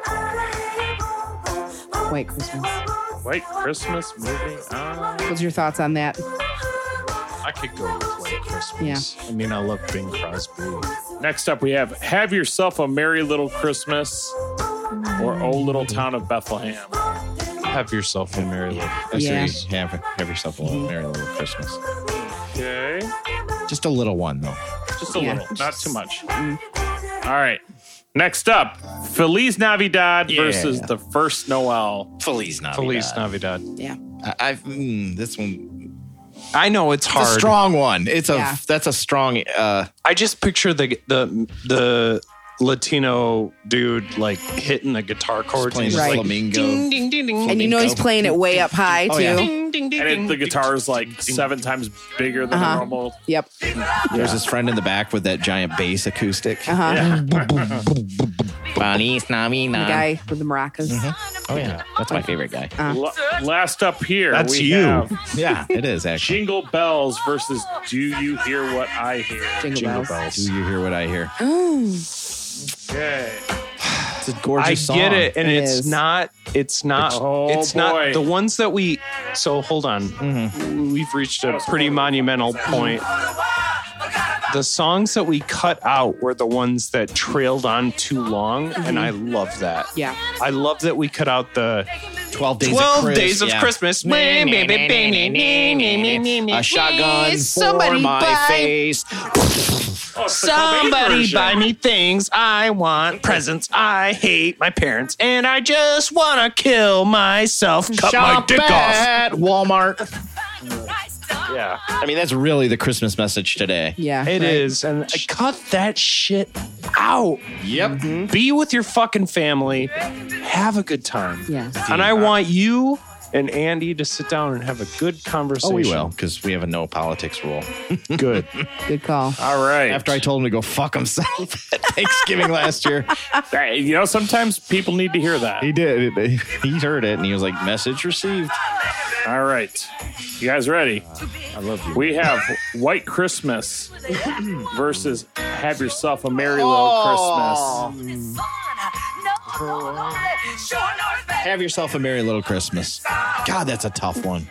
White Christmas. White Christmas moving on. What's your thoughts on that? I could go with White Christmas. I mean, I love Bing Crosby. Next up, we have Have Yourself a Merry Little Christmas or Oh Little Town of Bethlehem. Have yourself a merry little. I Yeah. say have, have yourself a little merry little Christmas. Okay. Just a little one though. Just a Yeah. little, not too much. All right. Next up, Feliz Navidad Yeah. versus the First Noel. Feliz Navidad. Feliz Navidad. Yeah. I, I've mm, this one. I know it's It's hard. a strong one. It's a Yeah. that's a strong. Uh, I just picture the the the Latino dude like hitting the guitar chords. playing and the just, like, flamingo. ding, ding, ding, ding. And you know he's playing it way up high, Oh, too. yeah. Ding, ding, ding, And ding, it, the ding, guitar is ding, like ding, seven times bigger than Uh-huh. the normal. Yep. There's his friend in the back with that giant bass acoustic. Uh-huh. Yeah. Feliz Navidad. The guy with the maracas. Oh yeah, that's my favorite guy. La- last up here, That's we you. have Yeah, it is actually. Jingle Bells versus Do You Hear What I Hear? Jingle, Jingle bells. bells. Do you hear what I hear? Okay. It's a gorgeous I song. get it, and It it's is. not. It's not. Oh, it's boy. not the ones that we. So hold on, we've reached a pretty monumental point. The songs that we cut out were the ones that trailed on too long, and I love that. Yeah. I love that we cut out the Twelve days. twelve of Chris, days of yeah. Christmas. A shotgun for Somebody my buy- face. Oh, it's the Cobain Somebody version. buy me things I want, presents I hate, my parents, and I just want to kill myself. Cut my Shop dick off. at Walmart. Yeah. I mean, that's really the Christmas message today. Yeah. It right. is, and I cut that shit out. Yep. Be with your fucking family. Have a good time. Yeah. And I want you and Andy to sit down and have a good conversation. Oh, we will, because we have a no politics rule. Good. Good call. All right. After I told him to go fuck himself at Thanksgiving last year, Hey, you know, sometimes people need to hear that. he did. He heard it, and he was like, "Message received." All right. You guys ready? I love you. We have White Christmas versus Have Yourself a Merry Little Oh. Christmas. Have yourself a merry little Christmas. God, that's a tough one.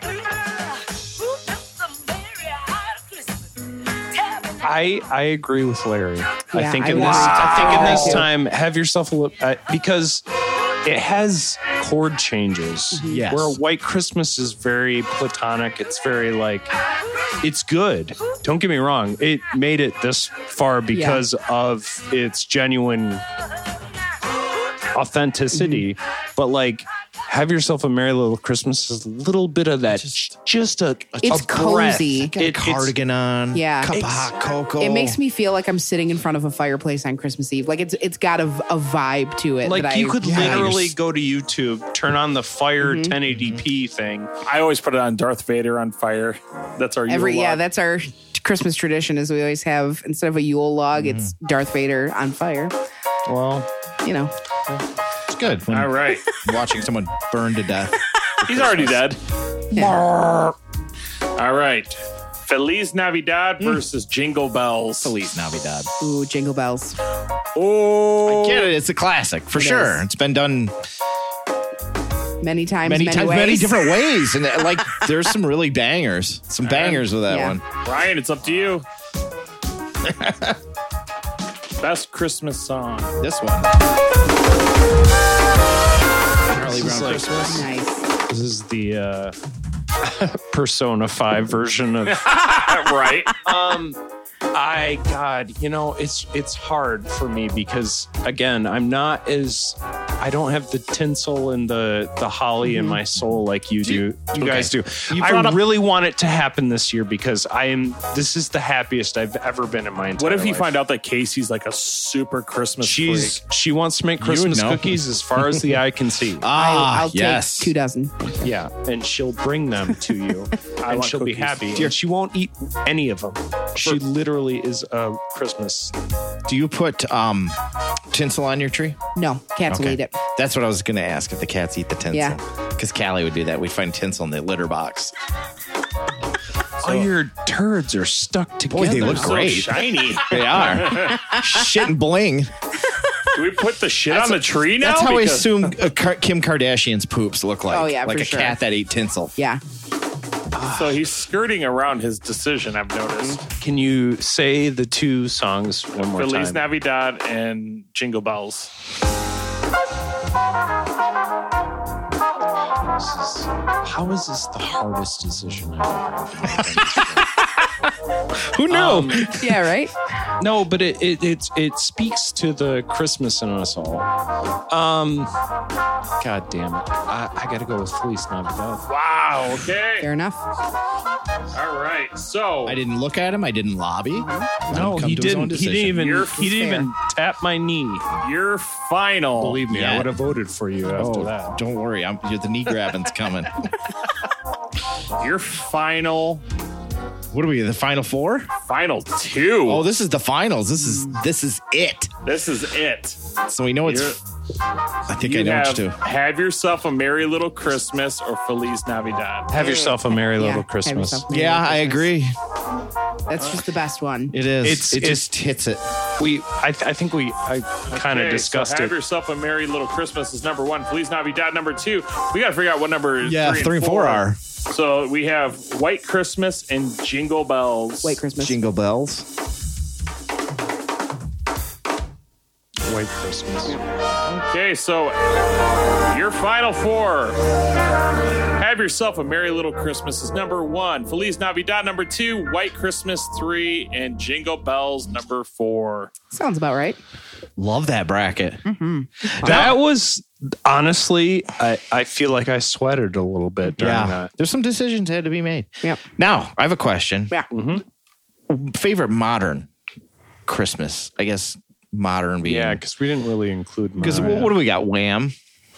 I I agree with Larry. I Yeah, think I in would this agree. I think in this Wow. time have yourself a little uh, because it has chord changes. Yes. Where White Christmas is very platonic. It's very like it's good. Don't get me wrong. It made it this far because of its genuine authenticity. But like Have Yourself a Merry Little Christmas is a little bit of that just, just a It's a cozy. breath. Got a It- it's- cardigan on. Yeah. Cup of It's- hot cocoa. It makes me feel like I'm sitting in front of a fireplace on Christmas Eve. Like it's it's got a, a vibe to it. Like that you I, could Yeah, literally you're s- go to YouTube, turn on the Fire ten eighty p thing. I always put it on Darth Vader on fire. That's our every Yule yeah, log. that's our Christmas tradition. Is we always have instead of a Yule log, it's Darth Vader on fire. Well, You know, It's good. When All right. watching someone burn to death. He's already dead. Yeah. All right. Feliz Navidad versus Jingle Bells. Feliz Navidad. Ooh, Jingle Bells. Oh. Get it? It's a classic for It sure. is. It's been done Many times, many, many, times, ways. many different ways, and uh, like there's some really bangers, some bangers with that Yeah. one. Brian, it's up to you. Best Christmas song. This one, Charlie This is Brown like- Christmas. Nice. This is the uh, Persona five version of. Right. Um, I God, you know, it's it's hard for me because again, I'm not as I don't have the tinsel and the the holly in my soul like you do. You guys do. You I brought up- really want it to happen this year because I am. This is the happiest I've ever been in my entire What if you life. find out that Casey's like a super Christmas She's freak? she wants to make would Christmas know. cookies as far as the eye can see. Ah, I'll, I'll yes. take two dozen. Yeah, and she'll bring them to you, and want she'll be cookies. happy. And she won't eat any of them. She literally is a Christmas. Do you put um, tinsel on your tree? No, cats will eat it. That's what I was going to ask if the cats eat the tinsel. Yeah. Because Callie would do that. We'd find tinsel in the litter box. All your turds are stuck together. Boy, they look So great. shiny. They are. Shit and bling. Do we put the shit on the tree now? That's how I Because- assume uh, Ka- Kim Kardashian's poops look like. Oh, yeah, Like for a sure. cat that ate tinsel. Yeah. So he's skirting around his decision, I've noticed. Can you say the two songs one more Feliz time? Navidad and Jingle Bells. This is- how is this the hardest decision I've ever made? Who knew? Um, Yeah, right? no, but it it it, it speaks to the Christmas in us all. Um, God damn it! I, I got to go with Feliz Navidad. Wow, okay. Fair enough. All right. So I didn't look at him. I didn't lobby. Let No, him come he to his own didn't. He didn't decision. even. You're He didn't fair. even tap my knee. your final. Believe me, Yeah. I would have voted for you after Oh, that. don't worry. I'm, you're the knee grabbing's coming. Your final What are we? The final four? final two. Oh, this is the finals. This is this is it. This is it. So we know it's. You're- I think You I know have what to do. Have Yourself a Merry Little Christmas or Feliz Navidad. Have yourself a merry Yeah, little have Christmas. yourself a merry Yeah, little I Christmas. agree. That's just the best one. It is. It's- it it's- just hits it. We, I, th- I think we, I kind of Okay, discussed so Have it. Yourself a Merry Little Christmas is number one. Feliz Navidad number two. We got to figure out what number Yeah, three, three and four are So we have White Christmas and Jingle Bells. White Christmas. Jingle Bells. White Christmas. Okay, so your final four. Have Yourself a Merry Little Christmas is number one. Feliz Navidad number two. White Christmas three. And Jingle Bells number four. Sounds about right. Love that bracket. That was honestly, I, I feel like I sweated a little bit during Yeah. that. There's some decisions that had to be made. Yep. Now, I have a question. Yeah. Favorite modern Christmas? I guess modern being. Yeah, because we didn't really include Because Mariah. what do we got? Wham.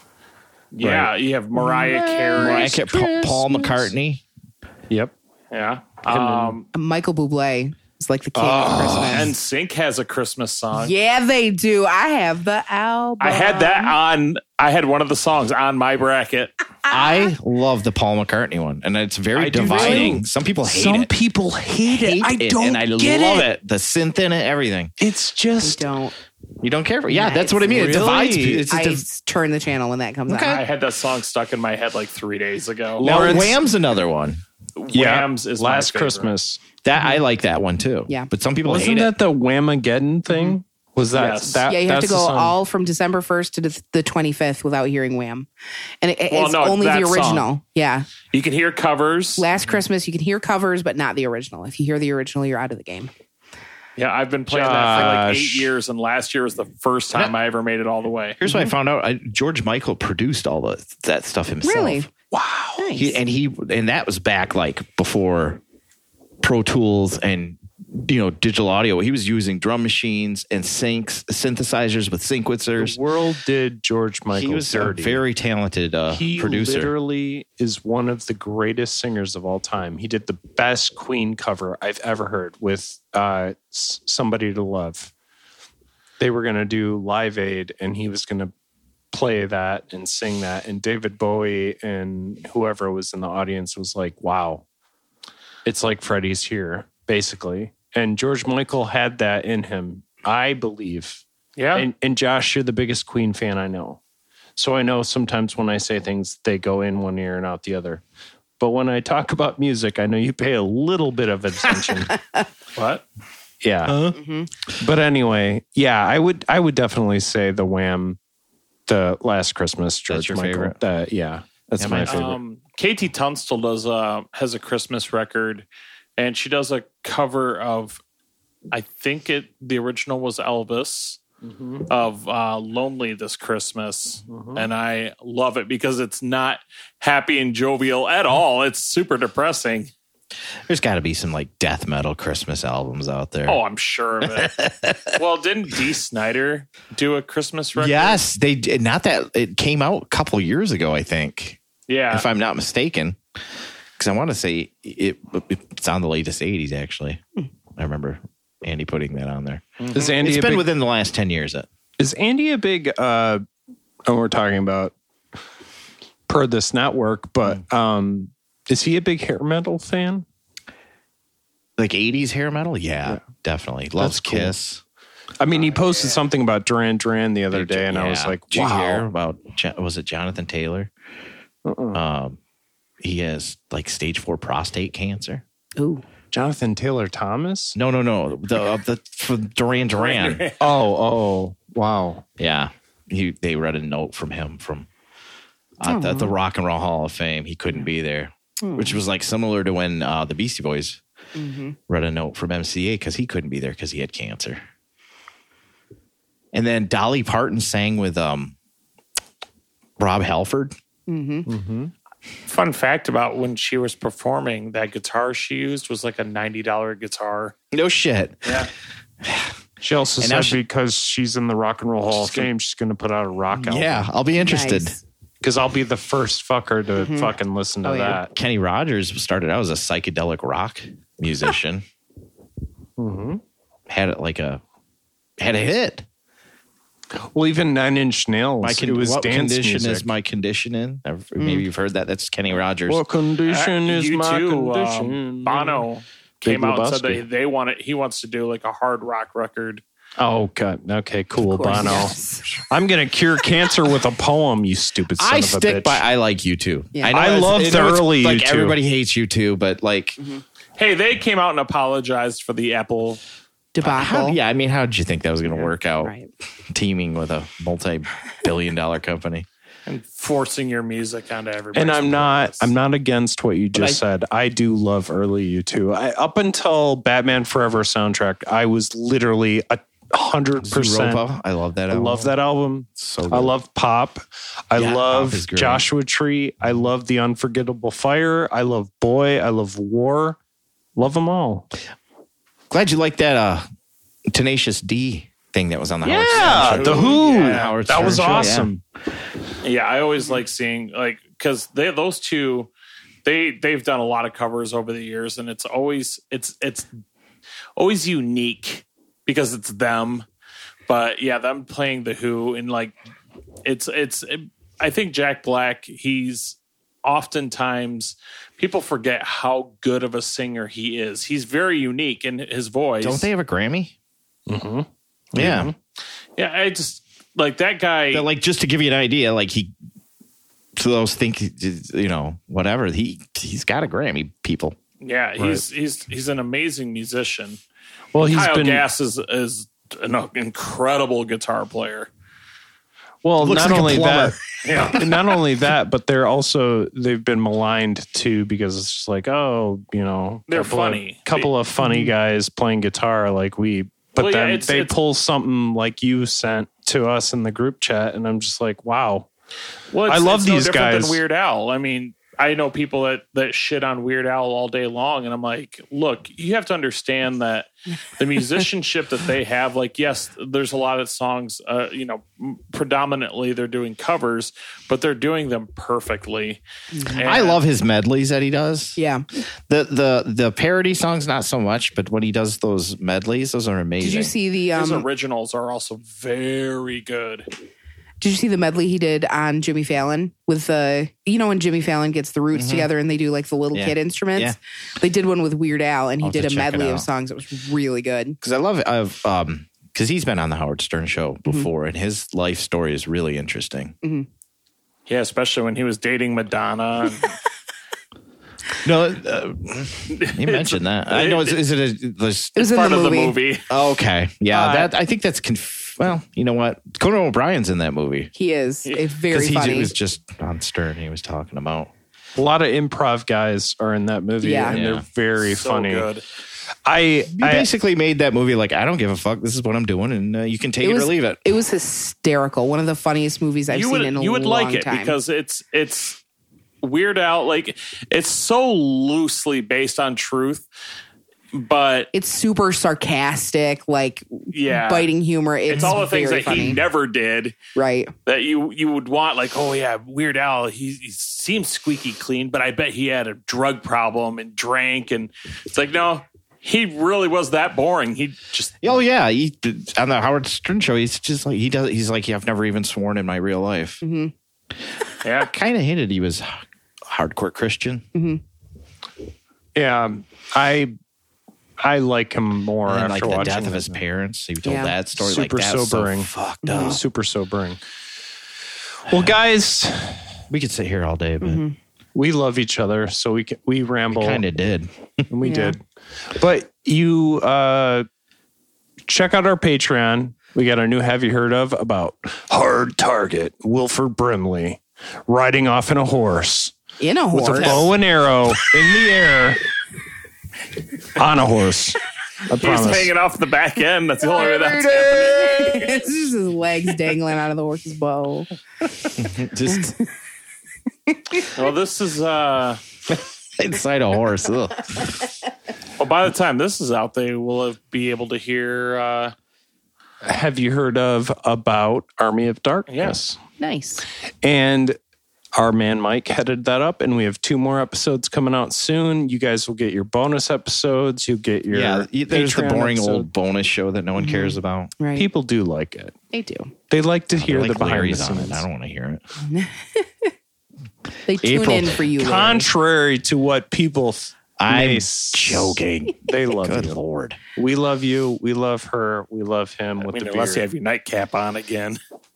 Yeah, you have Mariah Carey. Mariah Carey, Pa- Paul McCartney. Yep. Yeah. Um, Michael Bublé is like the king of Christmas. and Sync has a Christmas song. Yeah, they do. I have the album. I had that on. I had one of the songs on my bracket. I love the Paul McCartney one, and it's very I do dividing. too. Some people hate Some it. people hate it. Hate I it, don't and I get love it. it. The synth in it, everything. It's I just don't. You don't care for? Yeah, Yeah, that's what I mean. It really- divides people. It's I just div- turn the channel when that comes Okay. I on. had that song stuck in my head like three days ago. now, Lawrence- Wham's another one. yeah. Whams is my Last favorite. Christmas. That I like that one too. Yeah. but some people Wasn't hate that the Whamageddon thing? Was that Yes. that? Yeah, you have that's to go the song? all from December first to the- the twenty-fifth without hearing Wham. And it, Well, it's no, only the that original. song. Yeah. You can hear covers. Last Christmas, you can hear covers, but not the original. If you hear the original, you're out of the game. Yeah, I've been playing that for like eight Josh. years, and last year was the first time I ever made it all the way. Here's what I found out. I, George Michael produced all the, that stuff himself. Really? Wow. Nice. He, and he and that was back like before Pro Tools and you know digital audio. He was using drum machines and syncs, synthesizers with The syncwitzers. world did George Michael He was dirty. a very talented uh, he producer. literally is one of the greatest singers of all time. He did the best Queen cover I've ever heard with uh, S- Somebody to Love. They were going to do Live Aid, and he was going to play that and sing that. And David Bowie and whoever was in the audience was like, wow, it's like Freddie's here, basically. And George Michael had that in him, I believe. Yeah. And, and Josh, you're the biggest Queen fan I know. So I know sometimes when I say things, they go in one ear and out the other. But when I talk about music, I know you pay a little bit of attention. What? Yeah. Uh-huh. Mm-hmm. But anyway, yeah, I would I would definitely say the Wham, the Last Christmas, George your Michael. favorite? Uh, yeah, that's Yeah, my mine- favorite. Um, Katie Tunstall does uh, has a Christmas record, and she does a cover of, I think it the original was Elvis. Mm-hmm. Of uh, Lonely This Christmas. And I love it because it's not happy and jovial at all. It's super depressing. There's got to be some like death metal Christmas albums out there. Oh, I'm sure of it. Well, didn't Dee Snider do a Christmas record? yes, they did. Not that it came out a couple years ago, I think, Yeah. if I'm not mistaken. Because I want to say it, it's on the latest eighties, actually. I remember Andy putting that on there. Is Andy It's a been big, within the last ten years. That is Andy a big? Uh, and we're talking about per this network, but um, is he a big hair metal fan? like eighties hair metal? Yeah, Yeah. definitely. Loves That's cool. Kiss. I mean, he posted something about Duran Duran the other day, and I was Yeah. like, Did you hear wow. about, Jo- was it Jonathan Taylor? Uh-uh. Um, he has like stage four prostate cancer. Ooh. Jonathan Taylor Thomas? No, no, no. The uh, the from Duran Duran. Oh, oh, wow. Yeah, he they read a note from him from uh, the, the Rock and Roll Hall of Fame. He couldn't be there, which was like similar to when uh, the Beastie Boys Mm-hmm. read a note from M C A because he couldn't be there because he had cancer. And then Dolly Parton sang with um, Rob Halford. Mm-hmm. Fun fact about when she was performing, that guitar she used was like a ninety dollars guitar. No shit. Yeah. She also And now said she- because she's in the Rock and Roll Hall of Fame, she's going to put out a rock album. Yeah, I'll be interested. Nice. Because I'll be the first fucker to Mm-hmm. fucking listen to Oh, yeah. that. Kenny Rogers started out as a psychedelic rock musician. Mm-hmm. Had it like a had a hit. Well, even Nine Inch Nails, My con- it was what dance condition music. is my condition in? I've- Maybe you've heard that. That's Kenny Rogers. What condition Uh, is you my too, condition? um, Bono came Big out and said Lebowski. that they want it. He wants to do like a hard rock record. Oh, God. Okay, cool, Of course, Bono. yes. I'm going to cure cancer with a poem, you stupid son I of a stick bitch. by. I like you too. Yeah. I, know I it's- love I the know it's early like U two. everybody hates you too, but like, Hey, they came out and apologized for the Apple. Debacle. how, yeah. I mean, how did you think that was going to work out? Right. Teaming with a multi-billion-dollar company. And forcing your music onto everybody. And I'm not I'm not against what you just I- said. I do love early U two. I up until Batman Forever soundtrack, I was literally a hundred percent. Zooropa, I love that. I album. love that album. So good. I love Pop. I Yeah, Pop love is great. Joshua Tree. I love The Unforgettable Fire. I love Boy. I love War. Love them all. Glad you like that uh, Tenacious D thing that was on the Howard Yeah, Stern show. The Who. Yeah, Howard That Stern was show, yeah. awesome. Yeah, I always like seeing like because they those two, they they've done a lot of covers over the years, and it's always it's it's always unique because it's them. But yeah, them playing the Who and like it's it's I think Jack Black, he's oftentimes people forget how good of a singer he is. He's very unique in his voice. Don't they have a Grammy? Mm-hmm. Yeah. Yeah, I just like that guy. But like, just to give you an idea, like he, to those think, you know, whatever, he, he's got a Grammy, people. yeah, he's he's he's an amazing musician. Well, he's Kyle been Gass is is an incredible guitar player. well. Looks Not like a only plumber. that, Yeah, not only that, but they're also they've been maligned too because it's just like, oh, you know, They're couple funny. of, couple of funny guys playing guitar like we. But Well, yeah, then it's- they it's- pull something like you sent to us in the group chat, and I'm just like, wow. well, it's, I love it's no these different guys. Than Weird Al. I mean, I know people that that shit on Weird Al all day long, and I'm like, look, you have to understand that the musicianship that they have. Like, yes, there's a lot of songs. Uh, you know, predominantly they're doing covers, but they're doing them perfectly. And I love his medleys that he does. Yeah. The the the parody songs not so much, but when he does those medleys, those are amazing. Did you see the his um originals are also very good. Did you see the medley he did on Jimmy Fallon with the, you know, when Jimmy Fallon gets the Roots together and they do like the little Yeah. kid instruments? Yeah. They did one with Weird Al and he I'll have did to a check it medley of out. songs. It was really good. Because I love it. I've, um, because he's been on the Howard Stern show before, and his life story is really interesting. Yeah, especially when he was dating Madonna. No, uh, you mentioned that. I know. Is, is it a? This, It was in part the of movie. the movie. okay, yeah. Uh, that I think that's conf- well. You know what? Conan O'Brien's in that movie He is. It's very because he funny. was just on Stern. He was talking about. A lot of improv guys are in that movie, Yeah. and Yeah. they're very So funny. good. I, He I basically made that movie like I don't give a fuck. This is what I'm doing, and uh, you can take it, was, or leave it. It was hysterical. One of the funniest movies I've you seen would in a you would long like it time. because it's it's Weird Al, like it's so loosely based on truth, but it's super sarcastic, like yeah, biting humor. It's, it's all the things very that funny. he never did Right. that you you would want. Like, oh yeah, Weird Al, he, he seems squeaky clean, but I bet he had a drug problem and drank, and it's like no. He really was that boring. He just Oh yeah, he, on the Howard Stern show, he's just like he does. He's like, yeah, I've never even sworn in my real life. yeah. Kind of hinted he was hardcore Christian. yeah, I I like him more And after like the watching death of it. his parents. He told Yeah. that story. Super like that's sobering. So fucked up. super sobering. Well, guys, We could sit here all day, but we love each other, so we can, we ramble. kind of did. And we Yeah. did. But you uh, check out our Patreon. We got a new Have You Heard Of about Hard Target, Wilford Brimley, riding off in a horse In a with horse. a bow and arrow in the air on a horse. I He's promise. hanging off the back end. That's the only way that's happening. It's just his legs dangling out of the horse's bow. Just Well, this is uh inside a horse. Ugh. well by the time this is out, they will have, be able to hear uh Have you heard of About Army of Darkness? Nice. And our man Mike headed that up, and we have two more episodes coming out soon. You guys will get your bonus episodes. You'll get your Yeah, there's the Patreon boring episode. old bonus show that no one cares about. Right. People do like it. They do. They like to hear Like the behind the Larry's on scenes. it. I don't want to hear it. They tune April. in for you. Larry. Contrary to what people th- I'm may s- joking. They love Good you. lord. We love you. We love her. We love him I with mean, the unless you beard. have your nightcap on again.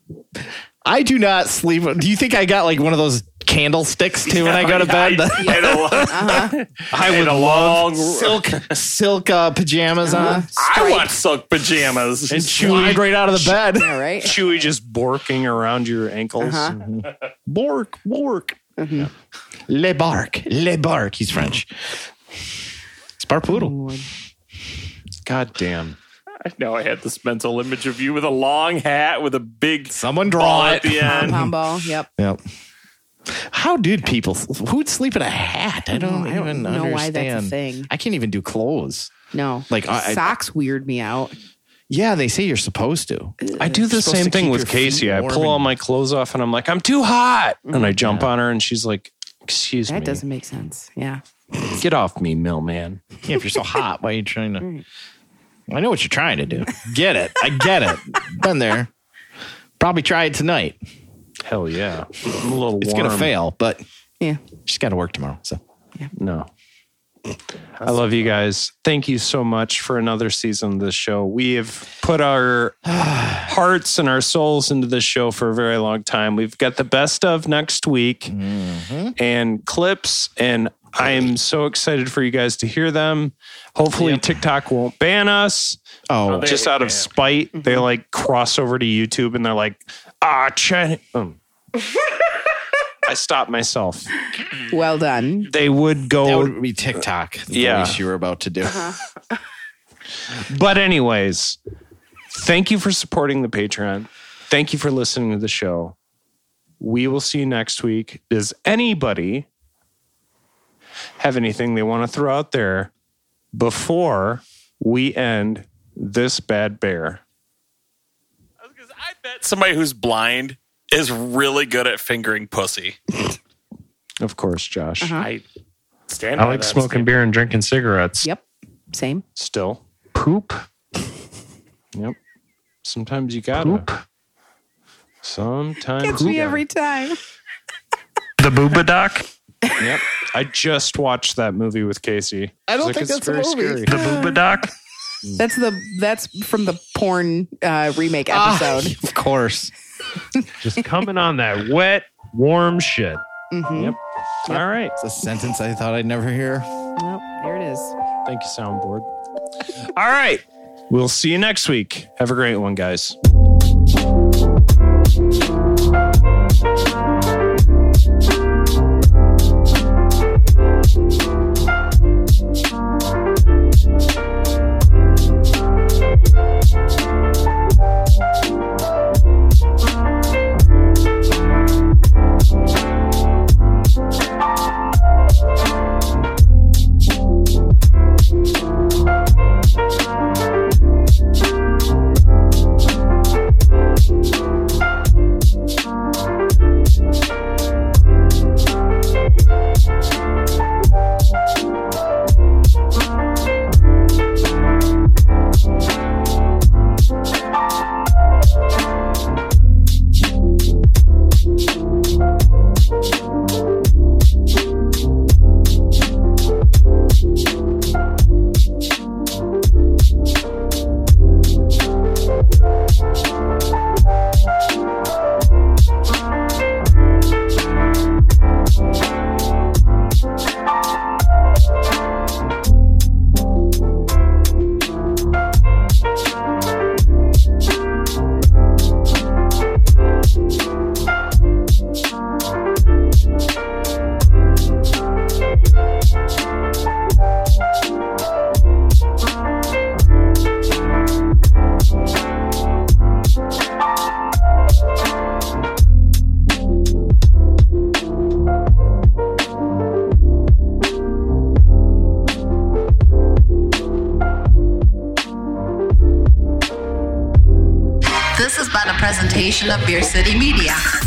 I do not sleep. Do you think I got like one of those candlesticks too when I go to bed? I, I had a, Uh-huh. I had a long silk silk uh, pajamas on. I want silk pajamas. And chewing right out of the bed. Yeah, right? Chewy just borking around your ankles. Uh-huh. Bork, bork. Le bark, le bark. He's French. Sparpoodle. God damn. I know I had this mental image of you with a long hat with a big Someone ball draw at it. the end. Pom ball. Yep. Yep. How did people? Who'd sleep in a hat? I don't, I don't even know understand. why that's a thing. I can't even do clothes. No. Like, I- I- socks weird me out. Yeah, they say you're supposed to. I do the You're supposed same to thing keep with your feet Casey. I warm pull all and- my clothes off and I'm like, I'm too hot. And I jump on her and she's like, excuse That me. doesn't make sense. Yeah. Get off me, millman. Yeah, if you're so hot, why are you trying to? I know what you're trying to do. Get it. I get it. Been there. Probably try it tonight. Hell yeah. I'm a little It's warm. gonna fail, but Yeah. she's got to work tomorrow. So No. I love you guys. Thank you so much for another season of this show. We have put our hearts and our souls into this show for a very long time. We've got the best of next week and clips, and I am so excited for you guys to hear them. Hopefully TikTok won't ban us. oh, they- Just out of yeah. spite, they like cross over to YouTube and they're like, ah, Chen. Um. I stopped myself. Well done. They would that go. would be TikTok. The Yeah. voice you were about to do. But anyways, thank you for supporting the Patreon. Thank you for listening to the show. We will see you next week. Does anybody have anything they want to throw out there before we end this bad bear? Because I bet somebody who's blind is really good at fingering pussy. Of course, Josh. I stand. I by like that smoking statement. beer and drinking cigarettes. Yep. Same. Still. Poop. Yep. Sometimes you gotta. Sometimes. Gets me yeah. every time. The Booba Doc. Yep. I just watched that movie with Casey. I don't She's think it's that's a very movie. scary. The Booba Doc. That's the that's from the porn uh, remake episode. Ah, of course. Just coming on that wet, warm shit. Mhm. Yep. All right. It's a sentence I thought I'd never hear. Well, there it is. Thank you, soundboard. All right. We'll see you next week. Have a great one, guys. This has been a presentation of Beer City Media.